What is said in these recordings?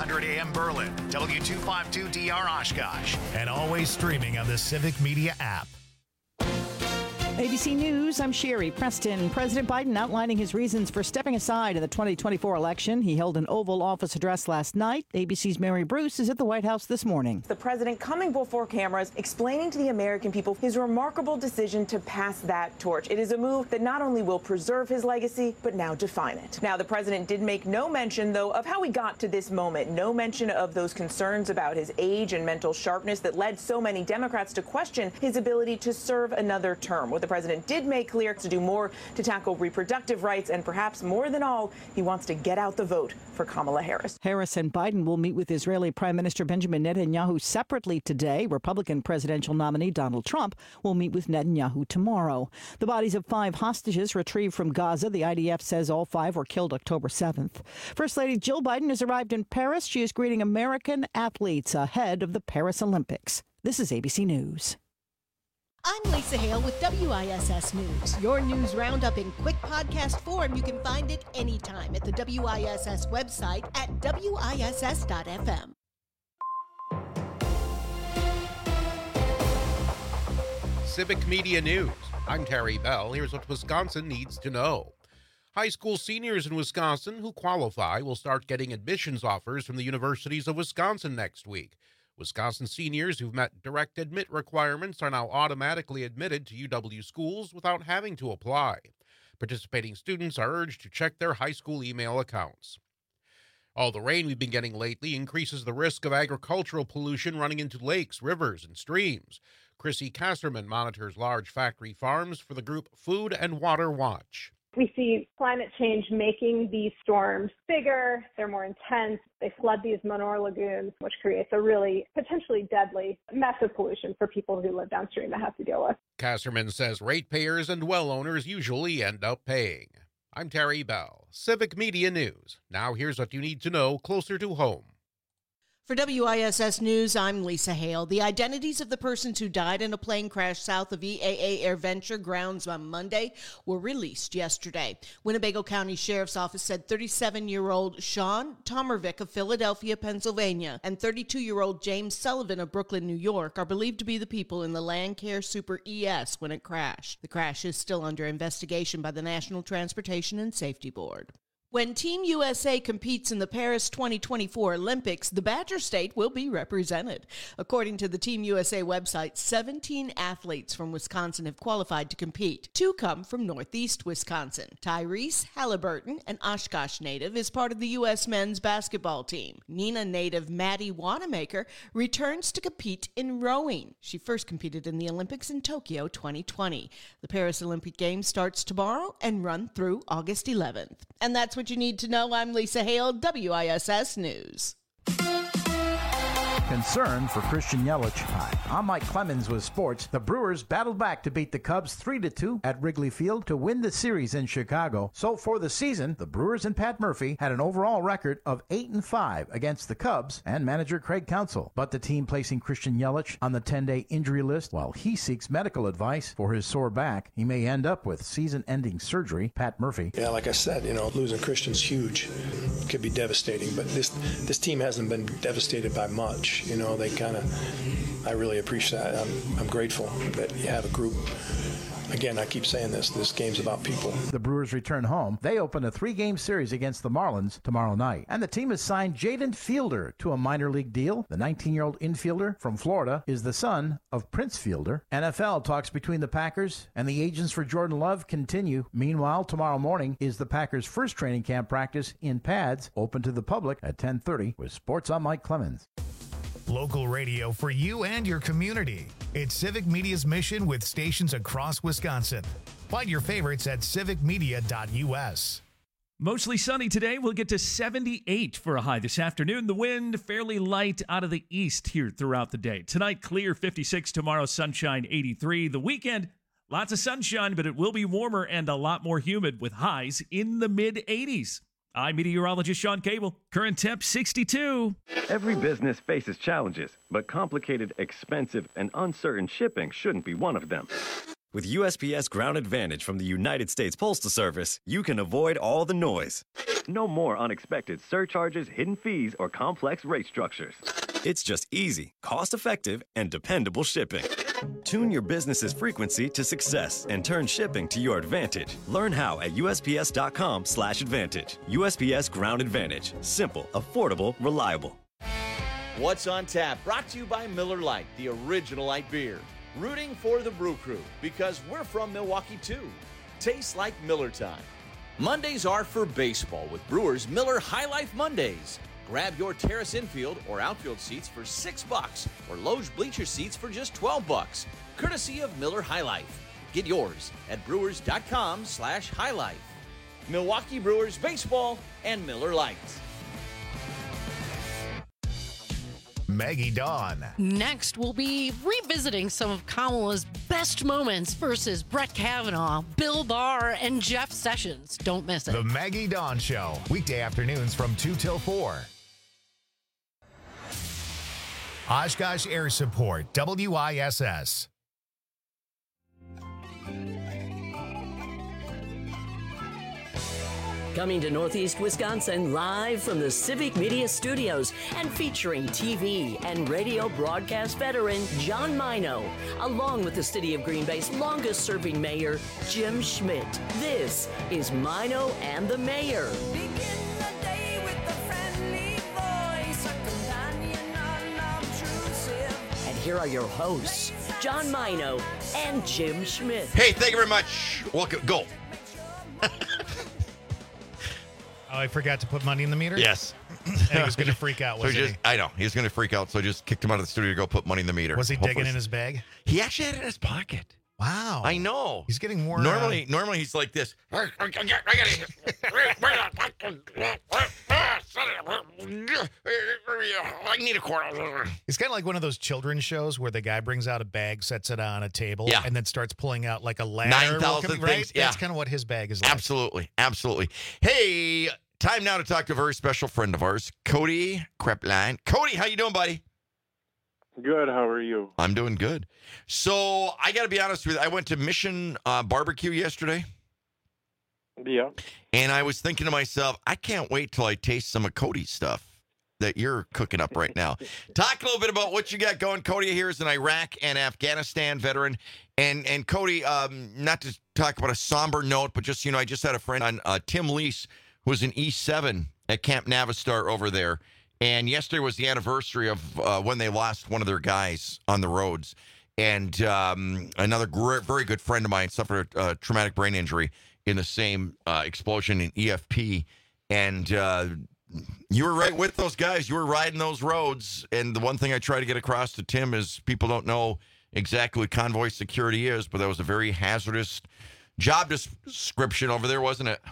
900 AM Berlin, W252DR Oshkosh, and always streaming on the Civic Media app. ABC News, I'm Sherry Preston. President Biden outlining his reasons for stepping aside in the 2024 election. He held an Oval Office address last night. ABC's Mary Bruce is at the White House this morning. The president coming before cameras, explaining to the American people his remarkable decision to pass that torch. It is a move that not only will preserve his legacy, but now define it. Now, the president did make no mention, though, of how he got to this moment. No mention of those concerns about his age and mental sharpness that led so many Democrats to question his ability to serve another term. What the president did make clear to do more to tackle reproductive rights, and perhaps more than all, he wants to get out the vote for Kamala Harris. Harris and Biden will meet with Israeli Prime Minister Benjamin Netanyahu separately today. Republican presidential nominee Donald Trump will meet with Netanyahu tomorrow. The bodies of 5 hostages retrieved from Gaza. The IDF says all 5 were killed October 7th. First Lady Jill Biden has arrived in Paris. She is greeting American athletes ahead of the Paris Olympics. This is ABC News. I'm Lisa Hale with WISS News. Your news roundup in quick podcast form. You can find it anytime at the WISS website at WISS.FM. Civic Media News. I'm Terry Bell. Here's what Wisconsin needs to know. High school seniors in Wisconsin who qualify will start getting admissions offers from the universities of Wisconsin next week. Wisconsin seniors who've met direct admit requirements are now automatically admitted to UW schools without having to apply. Participating students are urged to check their high school email accounts. All the rain we've been getting lately increases the risk of agricultural pollution running into lakes, rivers, and streams. Chrissy Kasserman monitors large factory farms for the group Food and Water Watch. We see climate change making these storms bigger, they're more intense, they flood these manure lagoons, which creates a really potentially deadly, massive pollution for people who live downstream that have to deal with. Kasserman says ratepayers and well owners usually end up paying. I'm Terry Bell, Civic Media News. Now here's what you need to know closer to home. For WISS News, I'm Lisa Hale. The identities of the persons who died in a plane crash south of EAA AirVenture grounds on Monday were released yesterday. Winnebago County Sheriff's Office said 37-year-old Sean Tomervik of Philadelphia, Pennsylvania, and 32-year-old James Sullivan of Brooklyn, New York, are believed to be the people in the Landcare Super ES when it crashed. The crash is still under investigation by the National Transportation and Safety Board. When Team USA competes in the Paris 2024 Olympics, the Badger State will be represented. According to the Team USA website, 17 athletes from Wisconsin have qualified to compete. 2 come from Northeast Wisconsin. Tyrese Halliburton, an Oshkosh native, is part of the U.S. men's basketball team. Neenah native Maddie Wanamaker returns to compete in rowing. She first competed in the Olympics in Tokyo 2020. The Paris Olympic Games starts tomorrow and run through August 11th. And that's what you need to know. I'm Lisa Hale, WISS News. Concern for Christian Yelich. Hi, I'm Mike Clemens with sports. The Brewers battled back to beat the Cubs 3-2 at Wrigley Field to win the series in Chicago. So for the season, the Brewers and Pat Murphy had an overall record of 8-5 against the Cubs and manager Craig Counsell. But the team placing Christian Yelich on the 10-day injury list while he seeks medical advice for his sore back. He may end up with season-ending surgery. Pat Murphy. Yeah, like I said, losing Christian's huge. It could be devastating, but this team hasn't been devastated by much. I really appreciate that. I'm grateful that you have a group. Again, I keep saying this game's about people. The Brewers return home. They open a 3-game series against the Marlins tomorrow night. And the team has signed Jaden Fielder to a minor league deal. The 19-year-old infielder from Florida is the son of Prince Fielder. NFL talks between the Packers and the agents for Jordan Love continue. Meanwhile, tomorrow morning is the Packers' first training camp practice in pads, open to the public at 10:30. With sports, I'm Mike Clemens. Local radio for you and your community. It's Civic Media's mission with stations across Wisconsin. Find your favorites at civicmedia.us. Mostly sunny today. We'll get to 78 for a high this afternoon. The wind fairly light out of the east here throughout the day. Tonight, clear 56. Tomorrow, sunshine 83. The weekend, lots of sunshine, but it will be warmer and a lot more humid with highs in the mid-80s. I'm meteorologist Sean Cable. Current temp 62. Every business faces challenges, but complicated, expensive, and uncertain shipping shouldn't be one of them. With USPS Ground Advantage from the United States Postal Service, you can avoid all the noise. No more unexpected surcharges, hidden fees, or complex rate structures. It's just easy, cost-effective, and dependable shipping. Tune your business's frequency to success and turn shipping to your advantage. Learn how at USPS.com/advantage. USPS Ground Advantage. Simple, affordable, reliable. What's on Tap? Brought to you by Miller Lite, the original light beer. Rooting for the Brew Crew because we're from Milwaukee too. Tastes like Miller time. Mondays are for baseball with Brewers Miller High Life Mondays. Grab your terrace infield or outfield seats for $6 or Loge bleacher seats for just $12, courtesy of Miller High Life. Get yours at brewers.com/High Life. Milwaukee Brewers baseball and Miller Lite. Maggie Dawn. Next, we'll be revisiting some of Kamala's best moments versus Brett Kavanaugh, Bill Barr, and Jeff Sessions. Don't miss it. The Maggie Dawn Show. Weekday afternoons from 2 till 4. Oshkosh Air Support, WISS. Coming to Northeast Wisconsin live from the Civic Media Studios and featuring TV and radio broadcast veteran John Mino, along with the City of Green Bay's longest-serving mayor, Jim Schmidt. This is Mino and the Mayor. And here are your hosts, John Mino and Jim Schmidt. Hey, thank you very much. Welcome. Go. Oh, I forgot to put money in the meter? Yes. And he was going to freak out, wasn't he? I know. He was going to freak out, so I just kicked him out of the studio to go put money in the meter. Was he digging in his bag? He actually had it in his pocket. Wow. I know. He's getting more... Normally he's like this. I need a quarter. He's kind of like one of those children's shows where the guy brings out a bag, sets it on a table, and then starts pulling out like a ladder. 9,000 things. Right? Yeah. That's kind of what his bag is like. Absolutely. Absolutely. Hey, time now to talk to a very special friend of ours, Cody Krepline. Cody, how you doing, buddy? Good. How are you? I'm doing good. So I got to be honest with you. I went to Mission Barbecue yesterday. Yeah. And I was thinking to myself, I can't wait till I taste some of Cody's stuff that you're cooking up right now. Talk a little bit about what you got going. Cody here is an Iraq and Afghanistan veteran. And Cody, not to talk about a somber note, but just, I just had a friend on, Tim Lease, who was in E7 at Camp Navistar over there. And yesterday was the anniversary of when they lost one of their guys on the roads. And another very good friend of mine suffered a traumatic brain injury in the same explosion in EFP. And you were right with those guys. You were riding those roads. And the one thing I try to get across to Tim is people don't know exactly what convoy security is, but that was a very hazardous job description over there, wasn't it?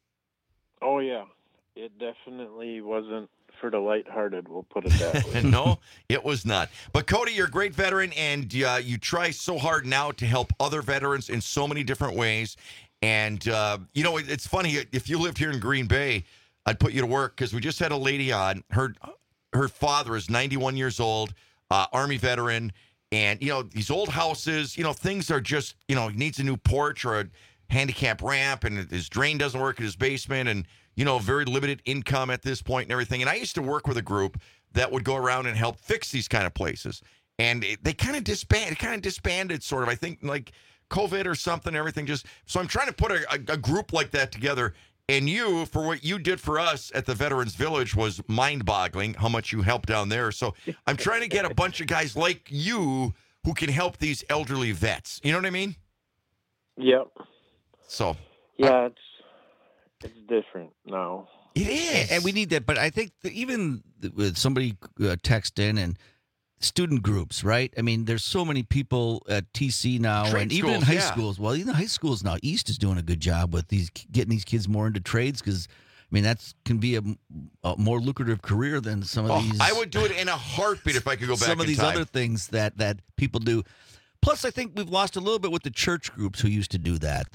Oh, yeah. It definitely wasn't for the lighthearted, we'll put it that way. No, it was not. But Cody, you're a great veteran, and you try so hard now to help other veterans in so many different ways. And, it's funny, if you lived here in Green Bay, I'd put you to work because we just had a lady on. Her father is 91 years old, Army veteran, and, these old houses, things are just, he needs a new porch or a handicap ramp, and his drain doesn't work in his basement, and very limited income at this point and everything. And I used to work with a group that would go around and help fix these kind of places. And they kind of disbanded, sort of. I think like COVID or something, everything just. So I'm trying to put a group like that together. And you, for what you did for us at the Veterans Village, was mind-boggling how much you helped down there. So I'm trying to get a bunch of guys like you who can help these elderly vets. You know what I mean? Yep. So. Yeah, it's different now. It is. And we need that. But I think that even with somebody text in and student groups, right? I mean, there's so many people at TC now, Trade and schools, even in high schools. Well, even high schools now, East is doing a good job with getting these kids more into trades because, that can be a more lucrative career than some of these. I would do it in a heartbit if I could go back in time. Some of these other things that people do. Plus, I think we've lost a little bit with the church groups who used to do that.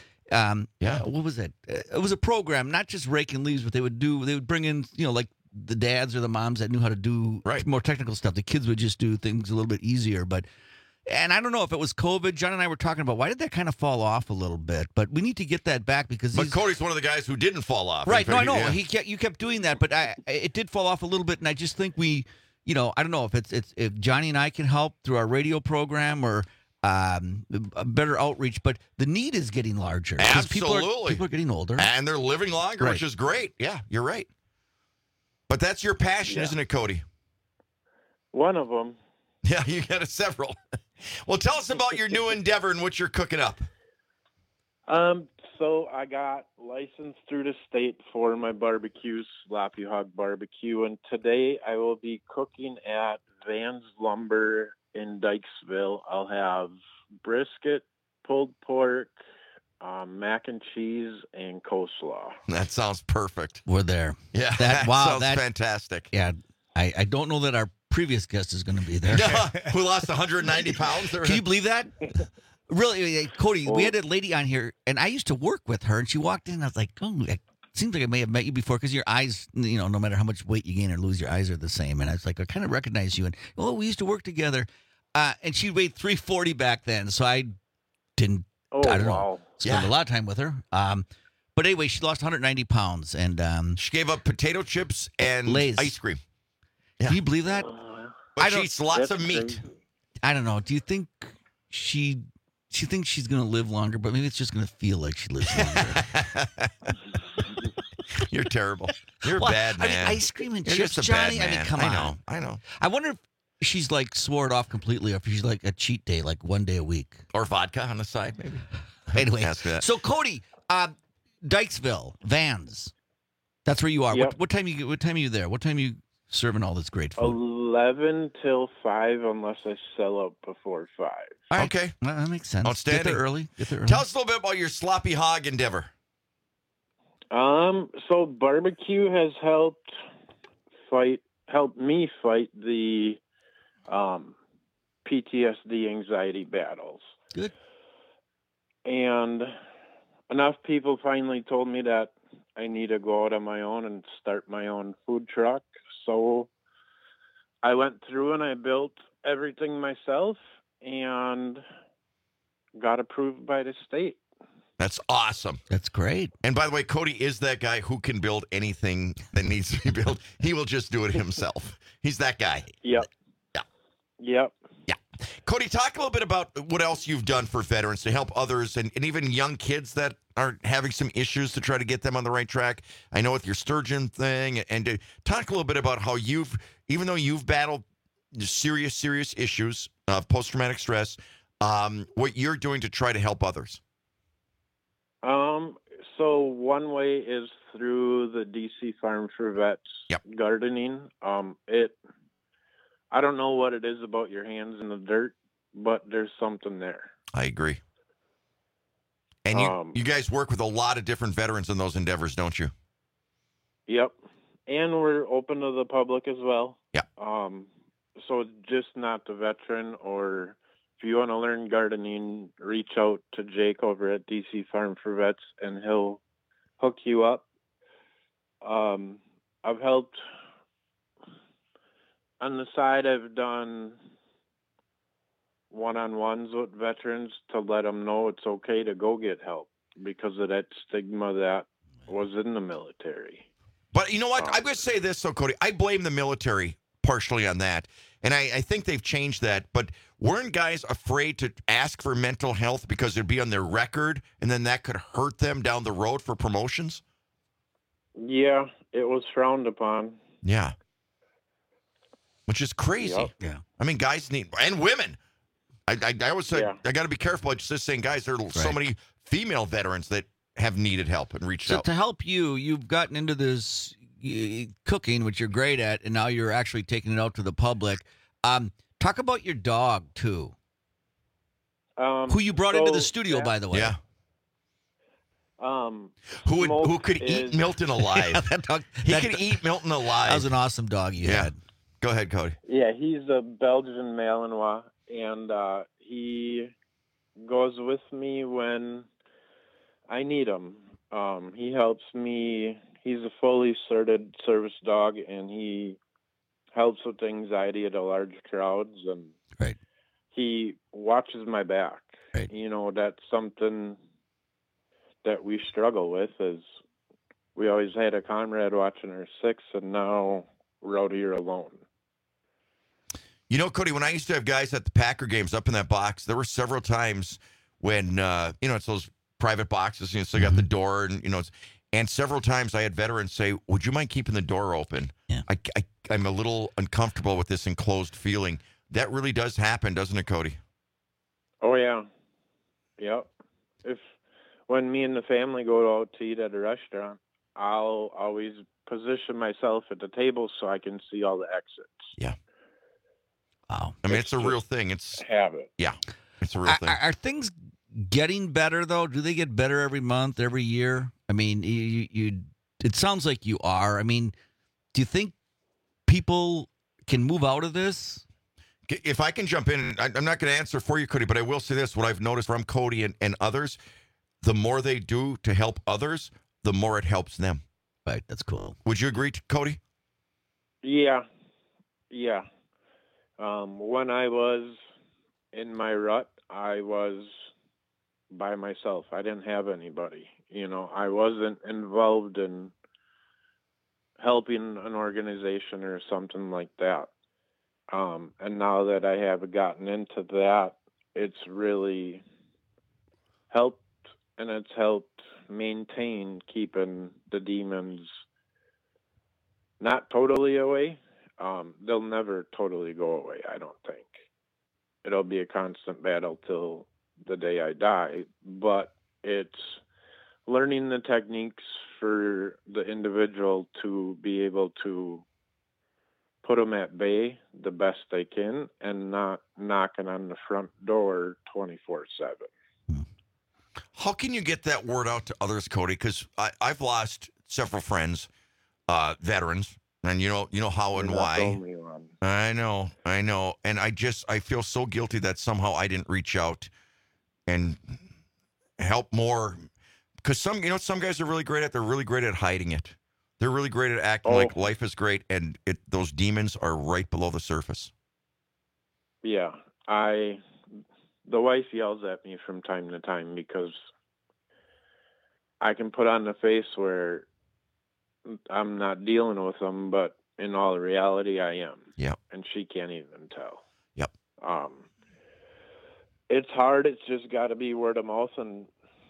What was it? It was a program, not just raking leaves, but they would bring in, like the dads or the moms that knew how to do more technical stuff. The kids would just do things a little bit easier. But And I don't know if it was COVID. John and I were talking about why did that kind of fall off a little bit, but we need to get that back because. But Cody's one of the guys who didn't fall off. Right? No, I know Yeah. you kept doing that, but it did fall off a little bit, and I just think we, I don't know if Johnny and I can help through our radio program or. A better outreach, but the need is getting larger. Absolutely. People are getting older. And they're living longer, Right. which is great. Yeah, you're right. But that's your passion, isn't it, Cody? One of them. Yeah, you got several. Well, tell us about your new endeavor and what you're cooking up. So I got licensed through the state for my barbecue, Sloppy Hog Barbecue, and today I will be cooking at Van's Lumber in Dykesville. I'll have brisket, pulled pork, mac and cheese, and coleslaw. That sounds perfect. We're there. Yeah, that sounds fantastic. Yeah, I don't know that our previous guest is going to be there. Who lost 190 pounds? Can you believe that? Really, Cody, we had a lady on here, and I used to work with her, and she walked in, and I was like, oh, it seems like I may have met you before because your eyes, no matter how much weight you gain or lose, your eyes are the same. And I was like, I kind of recognize you. And, we used to work together. And she weighed 340 back then, so I didn't, spend a lot of time with her. But anyway, she lost 190 pounds. And she gave up potato chips and Lay's ice cream. Yeah. Can you believe that? But she eats lots of meat. I don't know. Do you think she thinks she's going to live longer, but maybe it's just going to feel like she lives longer? You're terrible. You're a bad man. I mean, ice cream and You're chips, just a bad Johnny. man. I mean, come on. I know. I wonder if she's like swore it off completely, or if she's like a cheat day, like one day a week, or vodka on the side, maybe. Anyway, Ask that. So Cody, Dykesville, Vans. That's where you are. Yep. What time are you there? What time are you serving all this great food? 11 till 5, unless I sell out before 5. All right. Okay. Well, that makes sense. Outstanding. Get there early. Tell us a little bit about your Sloppy Hog endeavor. So barbecue has helped me fight the PTSD anxiety battles. Good. And enough people finally told me that I need to go out on my own and start my own food truck. So I went through and I built everything myself and got approved by the state. That's awesome. That's great. And by the way, Cody is that guy who can build anything that needs to be built. He will just do it himself. He's that guy. Yep. Yeah. Yep. Yeah. Cody, talk a little bit about what else you've done for veterans to help others and even young kids that are having some issues to try to get them on the right track. I know with your Sturgeon thing, and talk a little bit about how even though you've battled serious issues of post-traumatic stress, what you're doing to try to help others. So one way is through the DC Farm for Vets gardening. I don't know what it is about your hands in the dirt, but there's something there. I agree. And you guys work with a lot of different veterans in those endeavors, don't you? Yep. And we're open to the public as well. Yeah. So just not the veteran, or if you want to learn gardening, reach out to Jake over at DC Farm for Vets, and he'll hook you up. I've helped on the side. I've done one-on-ones with veterans to let them know it's okay to go get help because of that stigma that was in the military. But you know what? I'm going to say this, though, Cody. I blame the military partially on that. And I think they've changed that. But weren't guys afraid to ask for mental health because it'd be on their record, and then that could hurt them down the road for promotions? Yeah, it was frowned upon. Yeah. Which is crazy. Yep. Yeah. I mean, guys need, and women. I always say, I got to be careful. I just saying, guys, there are so many female veterans that have needed help and reached out. To help you've gotten into this cooking, which you're great at, and now you're actually taking it out to the public. Talk about your dog, too. Who you brought into the studio, by the way. Yeah. Who could eat Milton alive? Yeah, that dog, he could eat Milton alive. That was an awesome dog you had. Go ahead, Cody. Yeah, he's a Belgian Malinois, and he goes with me when I need him. He helps me. He's a fully certified service dog, and he helps with anxiety at large crowds. And he watches my back. Right. You know, that's something that we struggle with, is we always had a comrade watching our six, and now we're out here alone. You know, Cody, when I used to have guys at the Packer games up in that box, there were several times when, it's those private boxes, so you got the door, and, and several times I had veterans say, would you mind keeping the door open? Yeah. I'm a little uncomfortable with this enclosed feeling. That really does happen, doesn't it, Cody? Oh, yeah. Yep. When me and the family go out to eat at a restaurant, I'll always position myself at the table so I can see all the exits. Yeah. Wow. I mean, it's a real thing. It's habit. Yeah. It's a real thing. Are things getting better, though? Do they get better every month, every year? I mean, it sounds like you are. I mean, do you think people can move out of this? If I can jump in, I'm not going to answer for you, Cody, but I will say this. What I've noticed from Cody and others, the more they do to help others, the more it helps them. Right. That's cool. Would you agree, Cody? Yeah. Yeah. When I was in my rut, I was by myself. I didn't have anybody. I wasn't involved in helping an organization or something like that. And now that I have gotten into that, it's really helped, and it's helped maintain keeping the demons not totally away. They'll never totally go away, I don't think. It'll be a constant battle till the day I die, but it's learning the techniques for the individual to be able to put them at bay the best they can and not knocking on the front door 24/7. How can you get that word out to others, Cody? Because I've lost several friends, veterans, and you know how and why. I know, and I feel so guilty that somehow I didn't reach out and help more. Because some guys are really great at. They're really great at hiding it. They're really great at acting like life is great, and those demons are right below the surface. Yeah, the wife yells at me from time to time because I can put on the face where I'm not dealing with them, but in all reality, I am. Yep. And she can't even tell. Yep. It's hard. It's just got to be word of mouth, and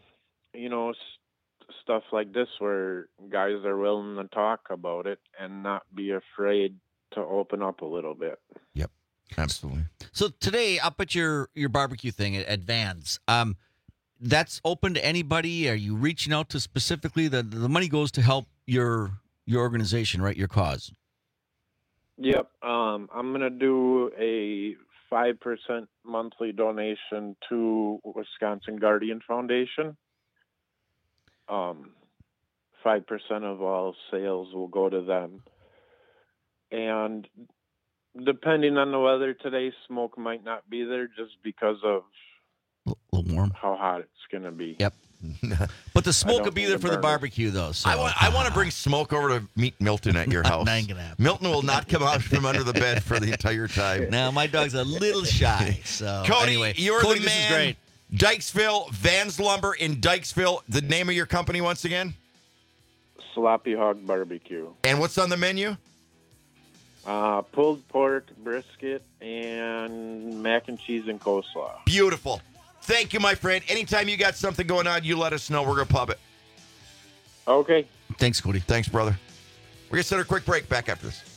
stuff like this where guys are willing to talk about it and not be afraid to open up a little bit. Yep. Absolutely. So today, up at your barbecue thing at Vans, that's open to anybody? Are you reaching out to specifically? The money goes to help your organization, right? Your cause. Yep. I'm going to do a 5% monthly donation to Wisconsin Guardian Foundation. 5% of all sales will go to them. And depending on the weather today, smoke might not be there just because of a little warm. How hot it's going to be. Yep. But the smoke will be there for the barbecue, though. So. I want to bring smoke over to meet Milton at your house. Not gonna happen. Milton will not come out from under the bed for the entire time. No, my dog's a little shy. So Cody, anyway, you're Cody, the man. This is great. Dykesville, Vans Lumber in Dykesville. The name of your company once again? Sloppy Hog Barbecue. And what's on the menu? Pulled pork, brisket, and mac and cheese and coleslaw. Beautiful. Thank you, my friend. Anytime you got something going on, you let us know. We're going to pub it. Okay. Thanks, Cody. Thanks, brother. We're going to set a quick break. Back after this.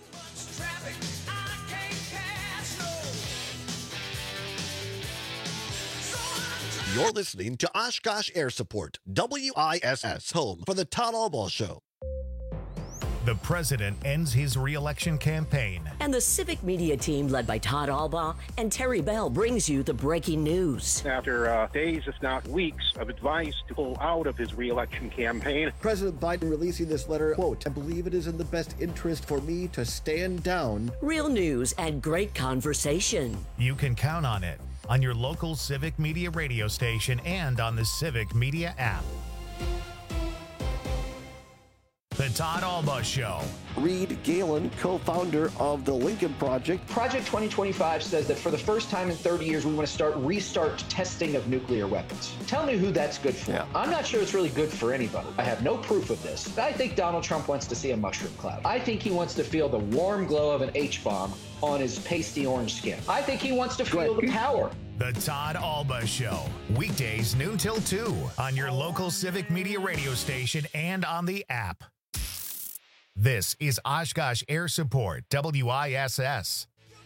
You're listening to Oshkosh Air Support, WISS, home for the Todd Albaugh Show. The president ends his re-election campaign. And the Civic Media team, led by Todd Albaugh and Terry Bell, brings you the breaking news. After days, if not weeks, of advice to pull out of his re-election campaign. President Biden releasing this letter, quote, I believe it is in the best interest for me to stand down. Real news and great conversation. You can count on it on your local Civic Media radio station and on the Civic Media app. The Todd Alba Show. Reed Galen, co-founder of the Lincoln Project. Project 2025 says that for the first time in 30 years, we want to restart testing of nuclear weapons. Tell me who that's good for. Yeah. I'm not sure it's really good for anybody. I have no proof of this. I think Donald Trump wants to see a mushroom cloud. I think he wants to feel the warm glow of an H-bomb on his pasty orange skin. I think he wants to feel the power. The Todd Alba Show. Weekdays noon till 2 on your local Civic Media radio station and on the app. This is Oshkosh Air Support, WISS.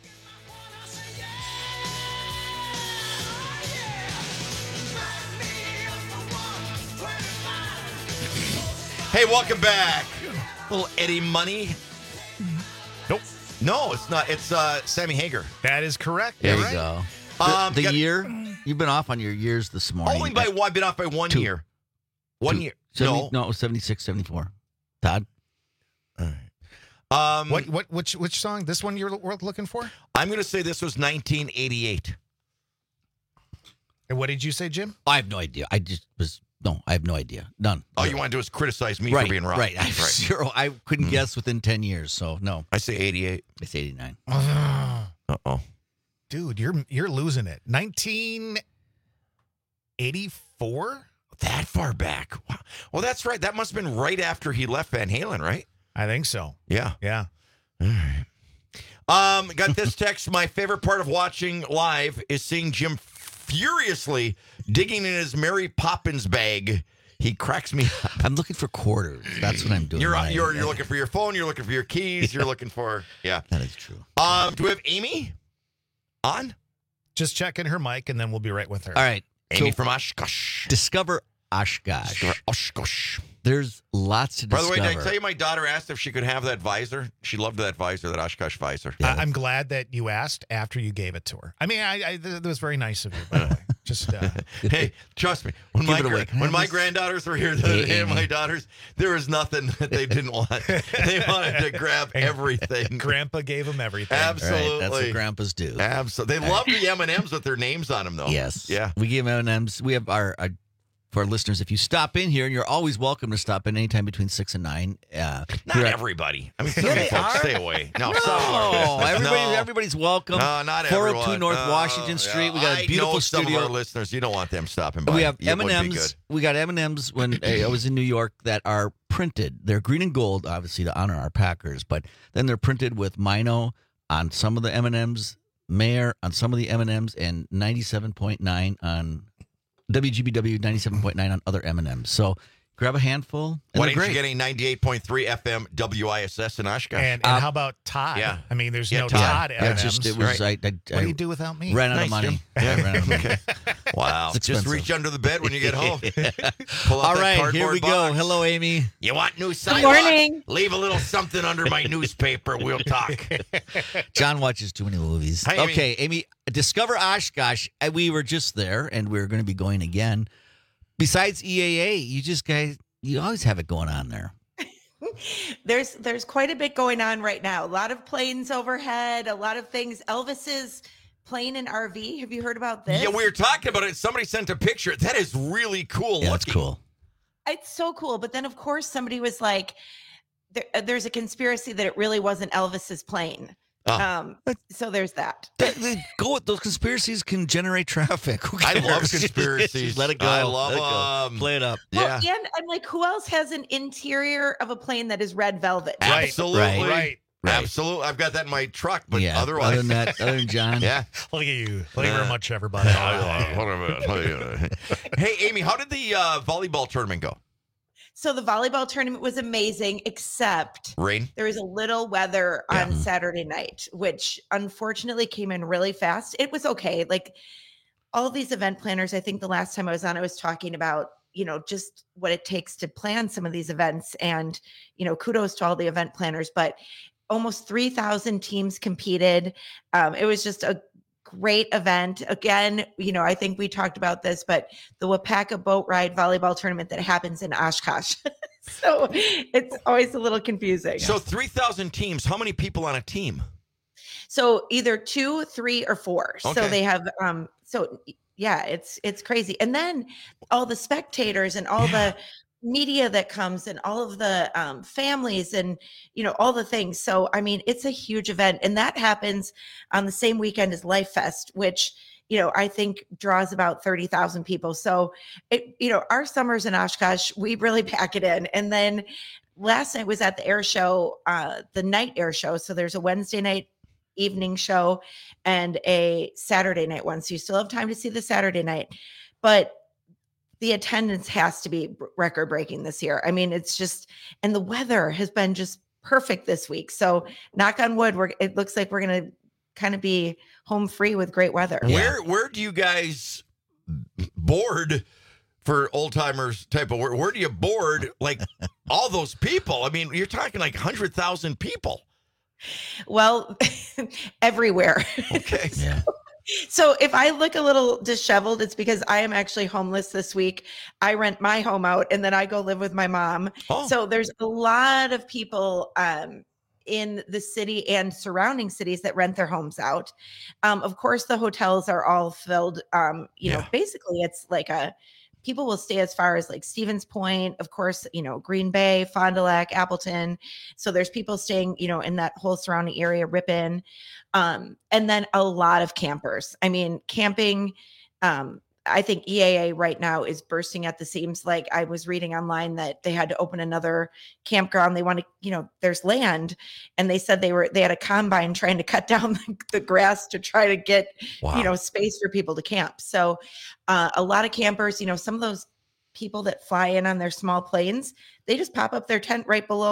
Hey, welcome back. Little Eddie Money. Nope. No, it's not. It's Sammy Hagar. That is correct. There You're you right. go. The year? You've been off on your years this morning. Only by one. Been off by 1 year. 1 year. 70, no, it was 76, 74. Todd? All right. Which song? This one you're looking for? I'm going to say this was 1988. And what did you say, Jim? I have no idea. I have no idea. None. All you want to do is criticize me for being wrong. Right. Zero. I couldn't guess within 10 years, so no. I say 88. I say 89. Uh-oh. Dude, you're losing it. 1984? That far back. Wow. Well, that's right. That must have been right after he left Van Halen, right? I think so. Yeah. Yeah. All right. Got this text. My favorite part of watching live is seeing Jim furiously digging in his Mary Poppins bag. He cracks me up. I'm looking for quarters. That's what I'm doing. You're looking for your phone. You're looking for your keys. You're looking for, yeah. That is true. Do we have Amy on? Just checking her mic, and then we'll be right with her. All right. Amy from Oshkosh. Discover Oshkosh. Oshkosh. There's lots to discover. By the way, did I tell you my daughter asked if she could have that visor? She loved that visor, that Oshkosh visor. Yeah, I'm glad that you asked after you gave it to her. I mean, that was very nice of you, by the way. Just hey, trust me. When my granddaughters were here the other day, my daughters, there was nothing that they didn't want. They wanted to grab everything. Grandpa gave them everything. Absolutely. Right, that's what grandpas do. Absolutely. They love the M&Ms with their names on them, though. Yes. Yeah. We give M&Ms. We have our for our listeners, if you stop in here, and you're always welcome to stop in anytime between 6 and 9. Not everybody. I mean, some folks stay away. No, everybody's welcome. No, not 402 everyone. North Washington Street. We got a beautiful studio. Some of our listeners, you don't want them stopping by. We have M&Ms. We got M&Ms when I was in New York that are printed. They're green and gold, obviously, to honor our Packers, but then they're printed with Mino on some of the M&Ms, Mayor on some of the M&Ms, and 97.9 on WGBW, 97.9 on other M&Ms. So grab a handful. Why didn't you get a 98.3 FM WISS in Oshkosh? And how about Todd? Yeah. I mean, there's no Todd M&Ms. Right. What do you do without me? Ran out of money. Yeah, ran out of money. Wow. Just reach under the bed when you get home. Pull out all right, that here we box. go. Hello, Amy. You want new Good sidewalks? morning. Leave a little something under my newspaper. We'll talk. John watches too many movies. Hi, Amy. Okay, Amy, Discover Oshkosh. We were just there, and we're going to be going again. Besides EAA, you always have it going on there. There's quite a bit going on right now. A lot of planes overhead, a lot of things. Elvis is playing an RV. Have you heard about this? Yeah, we were talking about it. Somebody sent a picture. That is really cool. Yeah, that's cool. It's so cool. But then, of course, somebody was like, there's a conspiracy that it really wasn't Elvis's plane. So there's that. Go with those conspiracies can generate traffic. I love conspiracies. Let it go. I love them. Play it up. Well, yeah. And I'm like, who else has an interior of a plane that is red velvet? Absolutely. Right. Absolutely. I've got that in my truck, but otherwise. Other than that, other than John. Yeah. Look at you. Thank you very much, everybody. Hey, Amy, how did the volleyball tournament go? So the volleyball tournament was amazing, except rain. There was a little weather on Saturday night, which unfortunately came in really fast. It was okay. Like all of these event planners, I think the last time I was on, I was talking about, just what it takes to plan some of these events. And, kudos to all the event planners, but almost 3,000 teams competed. It was just a great event. Again, I think we talked about this, but the Wapaka boat ride volleyball tournament that happens in Oshkosh. So it's always a little confusing. So 3,000 teams. How many people on a team? So either 2, 3, or 4. Okay. So they have, it's crazy. And then all the spectators and all the media that comes and all of the families and, all the things. So, I mean, it's a huge event, and that happens on the same weekend as Life Fest, which, I think draws about 30,000 people. So, our summers in Oshkosh, we really pack it in. And then last night was at the air show, the night air show. So there's a Wednesday night evening show and a Saturday night one. So you still have time to see the Saturday night, but the attendance has to be record breaking this year. I mean, it's just, and the weather has been just perfect this week. So knock on wood, it looks like we're going to kind of be home free with great weather. Where do you guys board for old timers type of where do you board like all those people? I mean, you're talking like 100,000 people. Well, everywhere. Okay. Yeah. So if I look a little disheveled, it's because I am actually homeless this week. I rent my home out and then I go live with my mom. Oh. So there's a lot of people in the city and surrounding cities that rent their homes out. Of course, the hotels are all filled. Basically it's like people will stay as far as like Stevens Point, of course, Green Bay, Fond du Lac, Appleton. So there's people staying, in that whole surrounding area, Ripon. And then a lot of campers. I mean, camping, I think EAA right now is bursting at the seams. Like I was reading online that they had to open another campground. They want to, there's land, and they said they had a combine trying to cut down the grass to try to get, space for people to camp. So a lot of campers, some of those people that fly in on their small planes, they just pop up their tent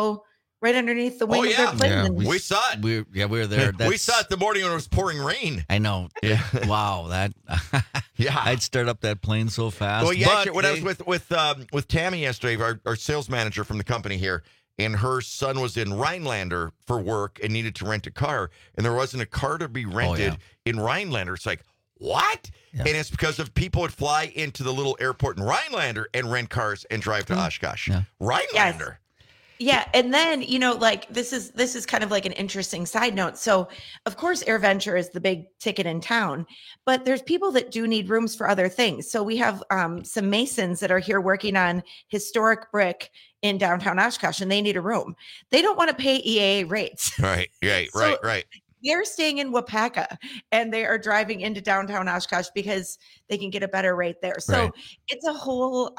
right underneath the wing of their plane. Yeah, we saw it. We were there. We saw it the morning when it was pouring rain. I know. Yeah. Wow. That. Yeah. I'd start up that plane so fast. Well, yeah. When I was with Tammy yesterday, our sales manager from the company here, and her son was in Rhinelander for work and needed to rent a car, and there wasn't a car to be rented in Rhinelander. It's like, what? Yeah. And it's because of people would fly into the little airport in Rhinelander and rent cars and drive to Oshkosh. Yeah. Rhinelander. Yes. Yeah. And then, this is kind of like an interesting side note. So of course, AirVenture is the big ticket in town, but there's people that do need rooms for other things. So we have some masons that are here working on historic brick in downtown Oshkosh, and they need a room. They don't want to pay EAA rates. Right. Right. They're staying in Wapaka and they are driving into downtown Oshkosh because they can get a better rate there. So it's a whole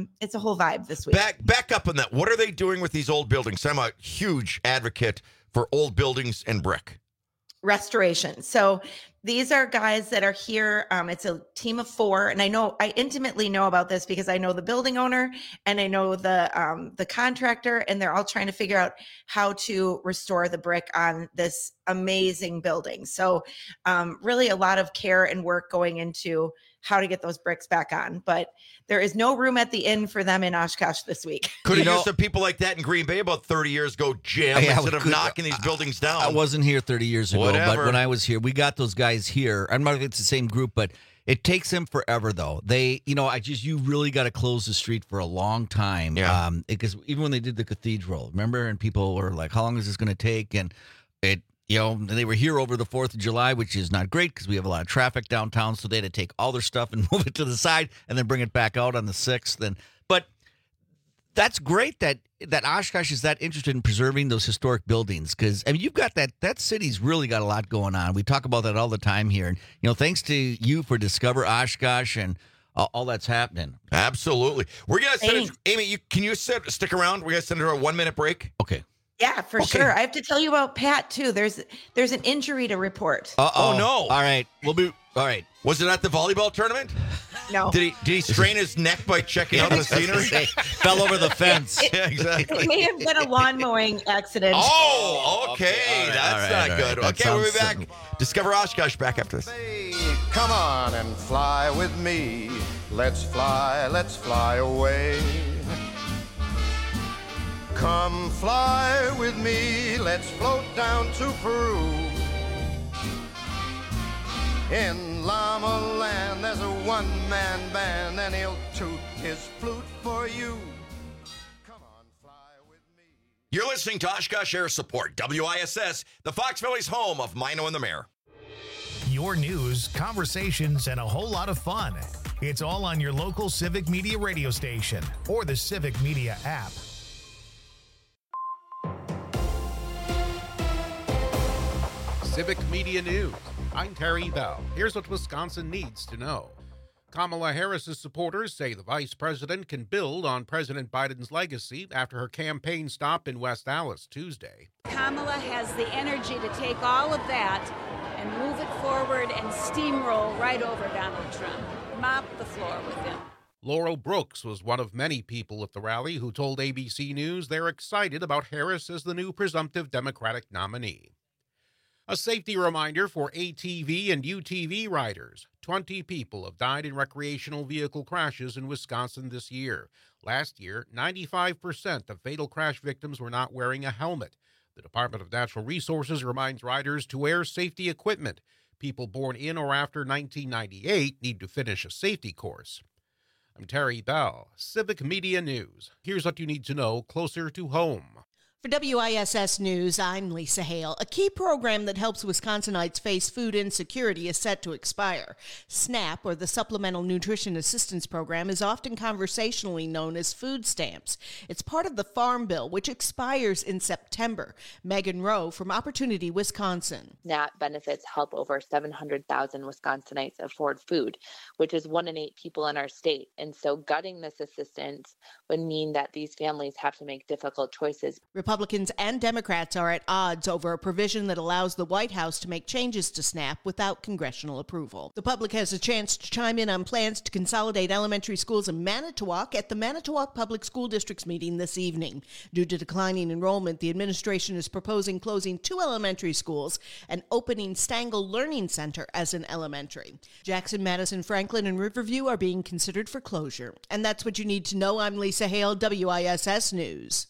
vibe this week. Back up on that. What are they doing with these old buildings? I'm a huge advocate for old buildings and brick. Restoration. So these are guys that are here. It's a team of 4, and I intimately know about this because I know the building owner and I know the contractor, and they're all trying to figure out how to restore the brick on this amazing building. So really a lot of care and work going into how to get those bricks back on, but there is no room at the inn for them in Oshkosh this week. Could have used some people like that in Green Bay about 30 years ago, Jim, instead of knocking these buildings down. I wasn't here 30 years ago, but when I was here, we got those guys here. I'm not sure if it's the same group, but it takes them forever, though. You really got to close the street for a long time. Yeah. Because even when they did the cathedral, remember, and people were like, how long is this going to take? And they were here over the 4th of July, which is not great because we have a lot of traffic downtown. So they had to take all their stuff and move it to the side and then bring it back out on the 6th. But that's great that Oshkosh is that interested in preserving those historic buildings, because you've got that city's really got a lot going on. We talk about that all the time here, and thanks to you for Discover Oshkosh and all that's happening. Absolutely. We're gonna send Amy. Can you stick around? We're gonna send her a 1-minute break. Okay. Yeah, for sure. I have to tell you about Pat too. There's an injury to report. Oh no! All right, all right. Was it at the volleyball tournament? No. Did he strain his neck by checking out the scenery? Fell over the fence. Yeah, exactly. It may have been a lawn mowing accident. Oh, okay. That's not good. That okay, we'll be back. Discover Oshkosh back after this. Come on and fly with me. Let's fly away. Come fly with me, let's float down to Peru. In Llama Land, there's a one-man band, and he'll toot his flute for you. Come on, fly with me. You're listening to Oshkosh Air Support, WISS, the Fox Valley's home of Mino and the Mayor. Your news, conversations, and a whole lot of fun. It's all on your local Civic Media radio station or the Civic Media app. Civic Media News. I'm Terry Bell. Here's what Wisconsin needs to know. Kamala Harris's supporters say the vice president can build on President Biden's legacy after her campaign stop in West Allis Tuesday. Kamala has the energy to take all of that and move it forward and steamroll right over Donald Trump. Mop the floor with him. Laurel Brooks was one of many people at the rally who told ABC News they're excited about Harris as the new presumptive Democratic nominee. A safety reminder for ATV and UTV riders. 20 people have died in recreational vehicle crashes in Wisconsin this year. Last year, 95% of fatal crash victims were not wearing a helmet. The Department of Natural Resources reminds riders to wear safety equipment. People born in or after 1998 need to finish a safety course. I'm Terry Bell, Civic Media News. Here's what you need to know closer to home. For WISS News, I'm Lisa Hale. A key program that helps Wisconsinites face food insecurity is set to expire. SNAP, or the Supplemental Nutrition Assistance Program, is often conversationally known as food stamps. It's part of the Farm Bill, which expires in September. Megan Rowe from Opportunity, Wisconsin. SNAP benefits help over 700,000 Wisconsinites afford food, which is 1 in 8 people in our state. And so gutting this assistance would mean that these families have to make difficult choices. Republicans and Democrats are at odds over a provision that allows the White House to make changes to SNAP without congressional approval. The public has a chance to chime in on plans to consolidate elementary schools in Manitowoc at the Manitowoc Public School District's meeting this evening. Due to declining enrollment, the administration is proposing closing 2 elementary schools and opening Stangl Learning Center as an elementary. Jackson, Madison, Franklin, and Riverview are being considered for closure. And that's what you need to know. I'm Lisa Hale, WISS News.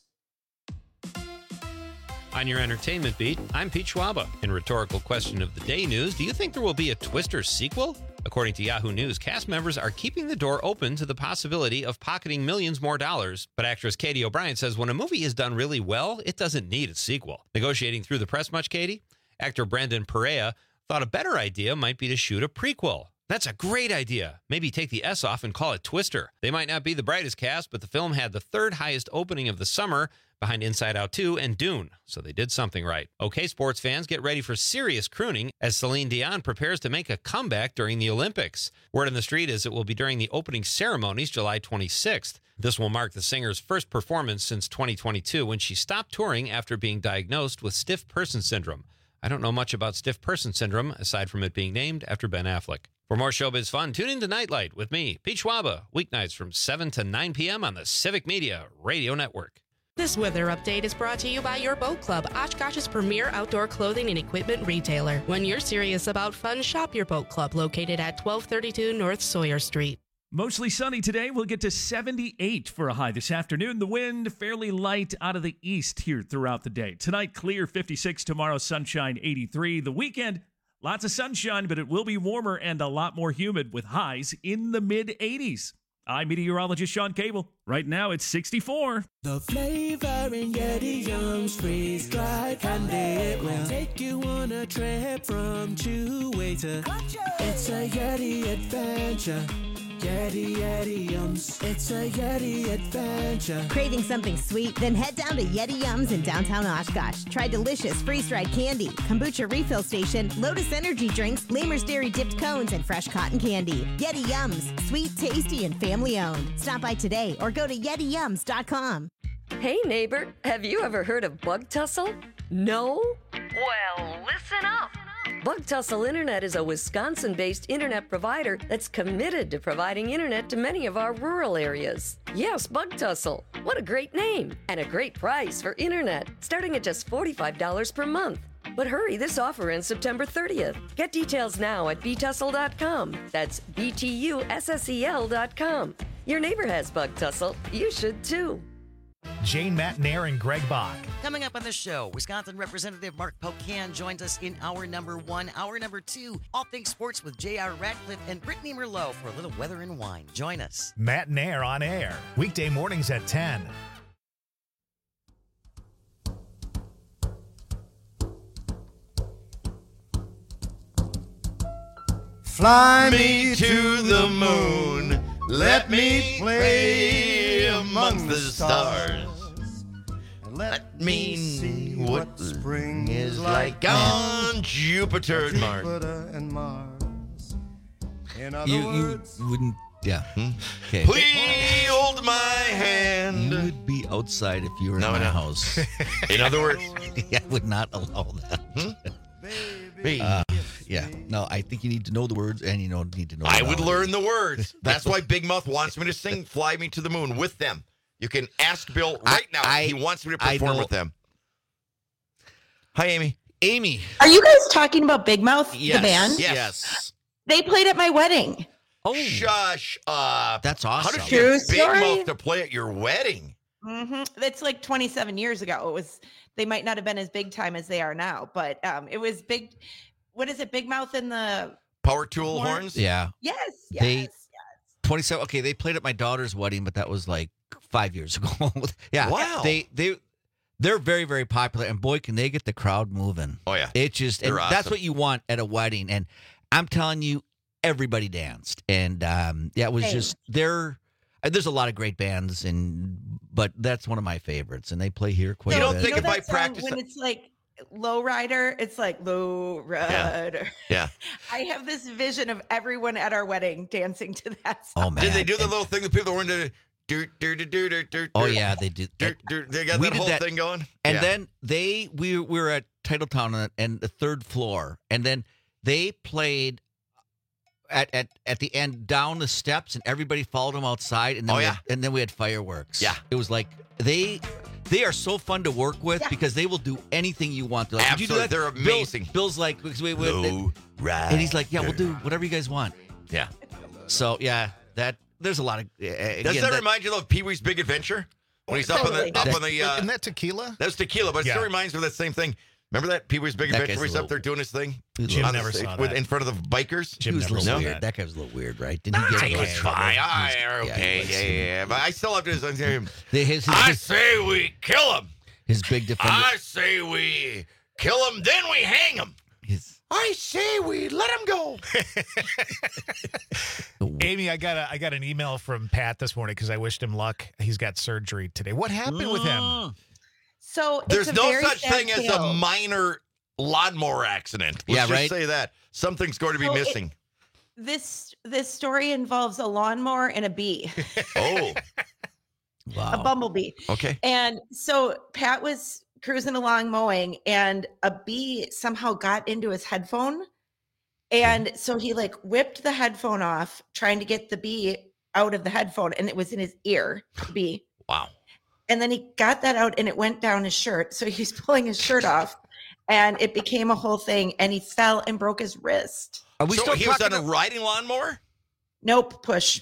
On your entertainment beat, I'm Pete Schwaba. In Rhetorical Question of the Day news, do you think there will be a Twister sequel? According to Yahoo News, cast members are keeping the door open to the possibility of pocketing millions more dollars. But actress Katie O'Brien says when a movie is done really well, it doesn't need a sequel. Negotiating through the press much, Katie? Actor Brendan Perea thought a better idea might be to shoot a prequel. That's a great idea. Maybe take the S off and call it Twister. They might not be the brightest cast, but the film had the 3rd highest opening of the summer, behind Inside Out 2 and Dune, so they did something right. Okay, sports fans, get ready for serious crooning as Celine Dion prepares to make a comeback during the Olympics. Word on the street is it will be during the opening ceremonies July 26th. This will mark the singer's first performance since 2022 when she stopped touring after being diagnosed with stiff person syndrome. I don't know much about stiff person syndrome, aside from it being named after Ben Affleck. For more showbiz fun, tune in to Nightlight with me, Pete Schwaba, weeknights from 7 to 9 p.m. on the Civic Media Radio Network. This weather update is brought to you by Your Boat Club, Oshkosh's premier outdoor clothing and equipment retailer. When you're serious about fun, shop Your Boat Club, located at 1232 North Sawyer Street. Mostly sunny today. We'll get to 78 for a high this afternoon. The wind fairly light out of the east here throughout the day. Tonight, clear 56. Tomorrow, sunshine 83. The weekend, lots of sunshine, but it will be warmer and a lot more humid with highs in the mid-80s. I'm meteorologist Sean Cable. Right now, it's 64. The flavor in Yeti Yum's freeze-dried candy. It will take you on a trip from Chewy to It's a Yeti adventure. Yeti Yums. It's a Yeti adventure. Craving something sweet? Then head down to Yeti Yums in downtown Oshkosh. Try delicious freeze-dried candy, kombucha refill station, Lotus energy drinks, Lamers Dairy dipped cones, and fresh cotton candy. Yeti Yums. Sweet, tasty, and family-owned. Stop by today or go to YetiYums.com. Hey, neighbor. Have you ever heard of Bug Tussle? No? Well, listen up. Bug Tussle Internet is a Wisconsin-based internet provider that's committed to providing internet to many of our rural areas. Yes, Bug Tussle. What a great name and a great price for internet, starting at just $45 per month. But hurry, this offer ends September 30th. Get details now at btussle.com. That's BTUSSEL.com. Your neighbor has Bug Tussle. You should too. Jane Matnair and Greg Bach. Coming up on the show, Wisconsin Representative Mark Pocan joins us in hour number 1. Hour number 2, all things sports with J.R. Radcliffe and Brittany Merlot for a little weather and wine. Join us. Matnair on air, weekday mornings at 10. Fly me to the moon. Let me play among the stars. Let me see what spring is like on Jupiter and Mars. And Mars. In other You words, wouldn't, yeah. Okay. Please hold my hand. You would be outside if you were in my house. In other words, I would not allow that. Yeah. No, I think you need to know the words and you don't need to know I the would melody. learn the words. That's why Big Mouth wants me to sing Fly Me to the Moon with them. You can ask Bill right now. He wants me to perform with them. Hi, Amy. Amy. Are you guys talking about Big Mouth, the band? Yes. They played at my wedding. Oh, shush. That's awesome. How did True you get Big story. Mouth to play at your wedding? It's like 27 years ago. It was. They might not have been as big time as they are now, but it was big. What is it? Big Mouth and the Power Tool horns? Yeah. Yes. They 27. Okay, they played at my daughter's wedding, but that was like 5 years ago. Yeah. Wow. They're very, very popular, and boy, can they get the crowd moving. Oh yeah. It just and They're that's awesome. what you want at a wedding. And I'm telling you, everybody danced, and it was just there. There's a lot of great bands, but that's one of my favorites, and they play here quite. You a don't bit. think if I that song practice when it's like low rider, it's like low rider. Yeah. I have this vision of everyone at our wedding dancing to that song. Oh man! Did they do the little thing that people were into? Oh yeah, they did. They got We that did whole that. thing going. And Yeah. then we were at Titletown and the third floor, and then they played at the end down the steps, and everybody followed them outside, and then we had fireworks. Yeah. It was like they are so fun to work with because they will do anything you want. They're like, "Did you do Absolutely. that?" They're amazing. Bill's like, because Low and he's like, "Yeah, we'll do whatever you guys want." Yeah. So yeah, there's a lot of. Does that remind you of Pee Wee's Big Adventure? When he's up on the Isn't that tequila? That's tequila, but it still reminds me of that same thing. Remember that Pee Wee's Big That Adventure guy's where he's a up there doing his thing? Jim On the never stage saw with- that. in front of the bikers? He was a little No? weird. That guy was a little weird, right? Didn't he get a little Fine. Yeah, But I still have to him. I say we kill him. His big defender. I say we kill him, then we hang him. I say we let him go. Amy, I got an email from Pat this morning because I wished him luck. He's got surgery today. What happened with him? So There's it's a no very such sad thing as a tale. minor lawnmower accident. Let's just say that. Something's going to be So missing. This story involves a lawnmower and a bee, Oh. a bumblebee. Okay. And so Pat was cruising along mowing, and a bee somehow got into his headphone. And so he like whipped the headphone off, trying to get the bee out of the headphone, and it was in his ear, the bee. Wow. And then he got that out, and it went down his shirt. So he's pulling his shirt off, and it became a whole thing, and he fell and broke his wrist. Are we So still he was on talking a riding lawnmower? Nope, push.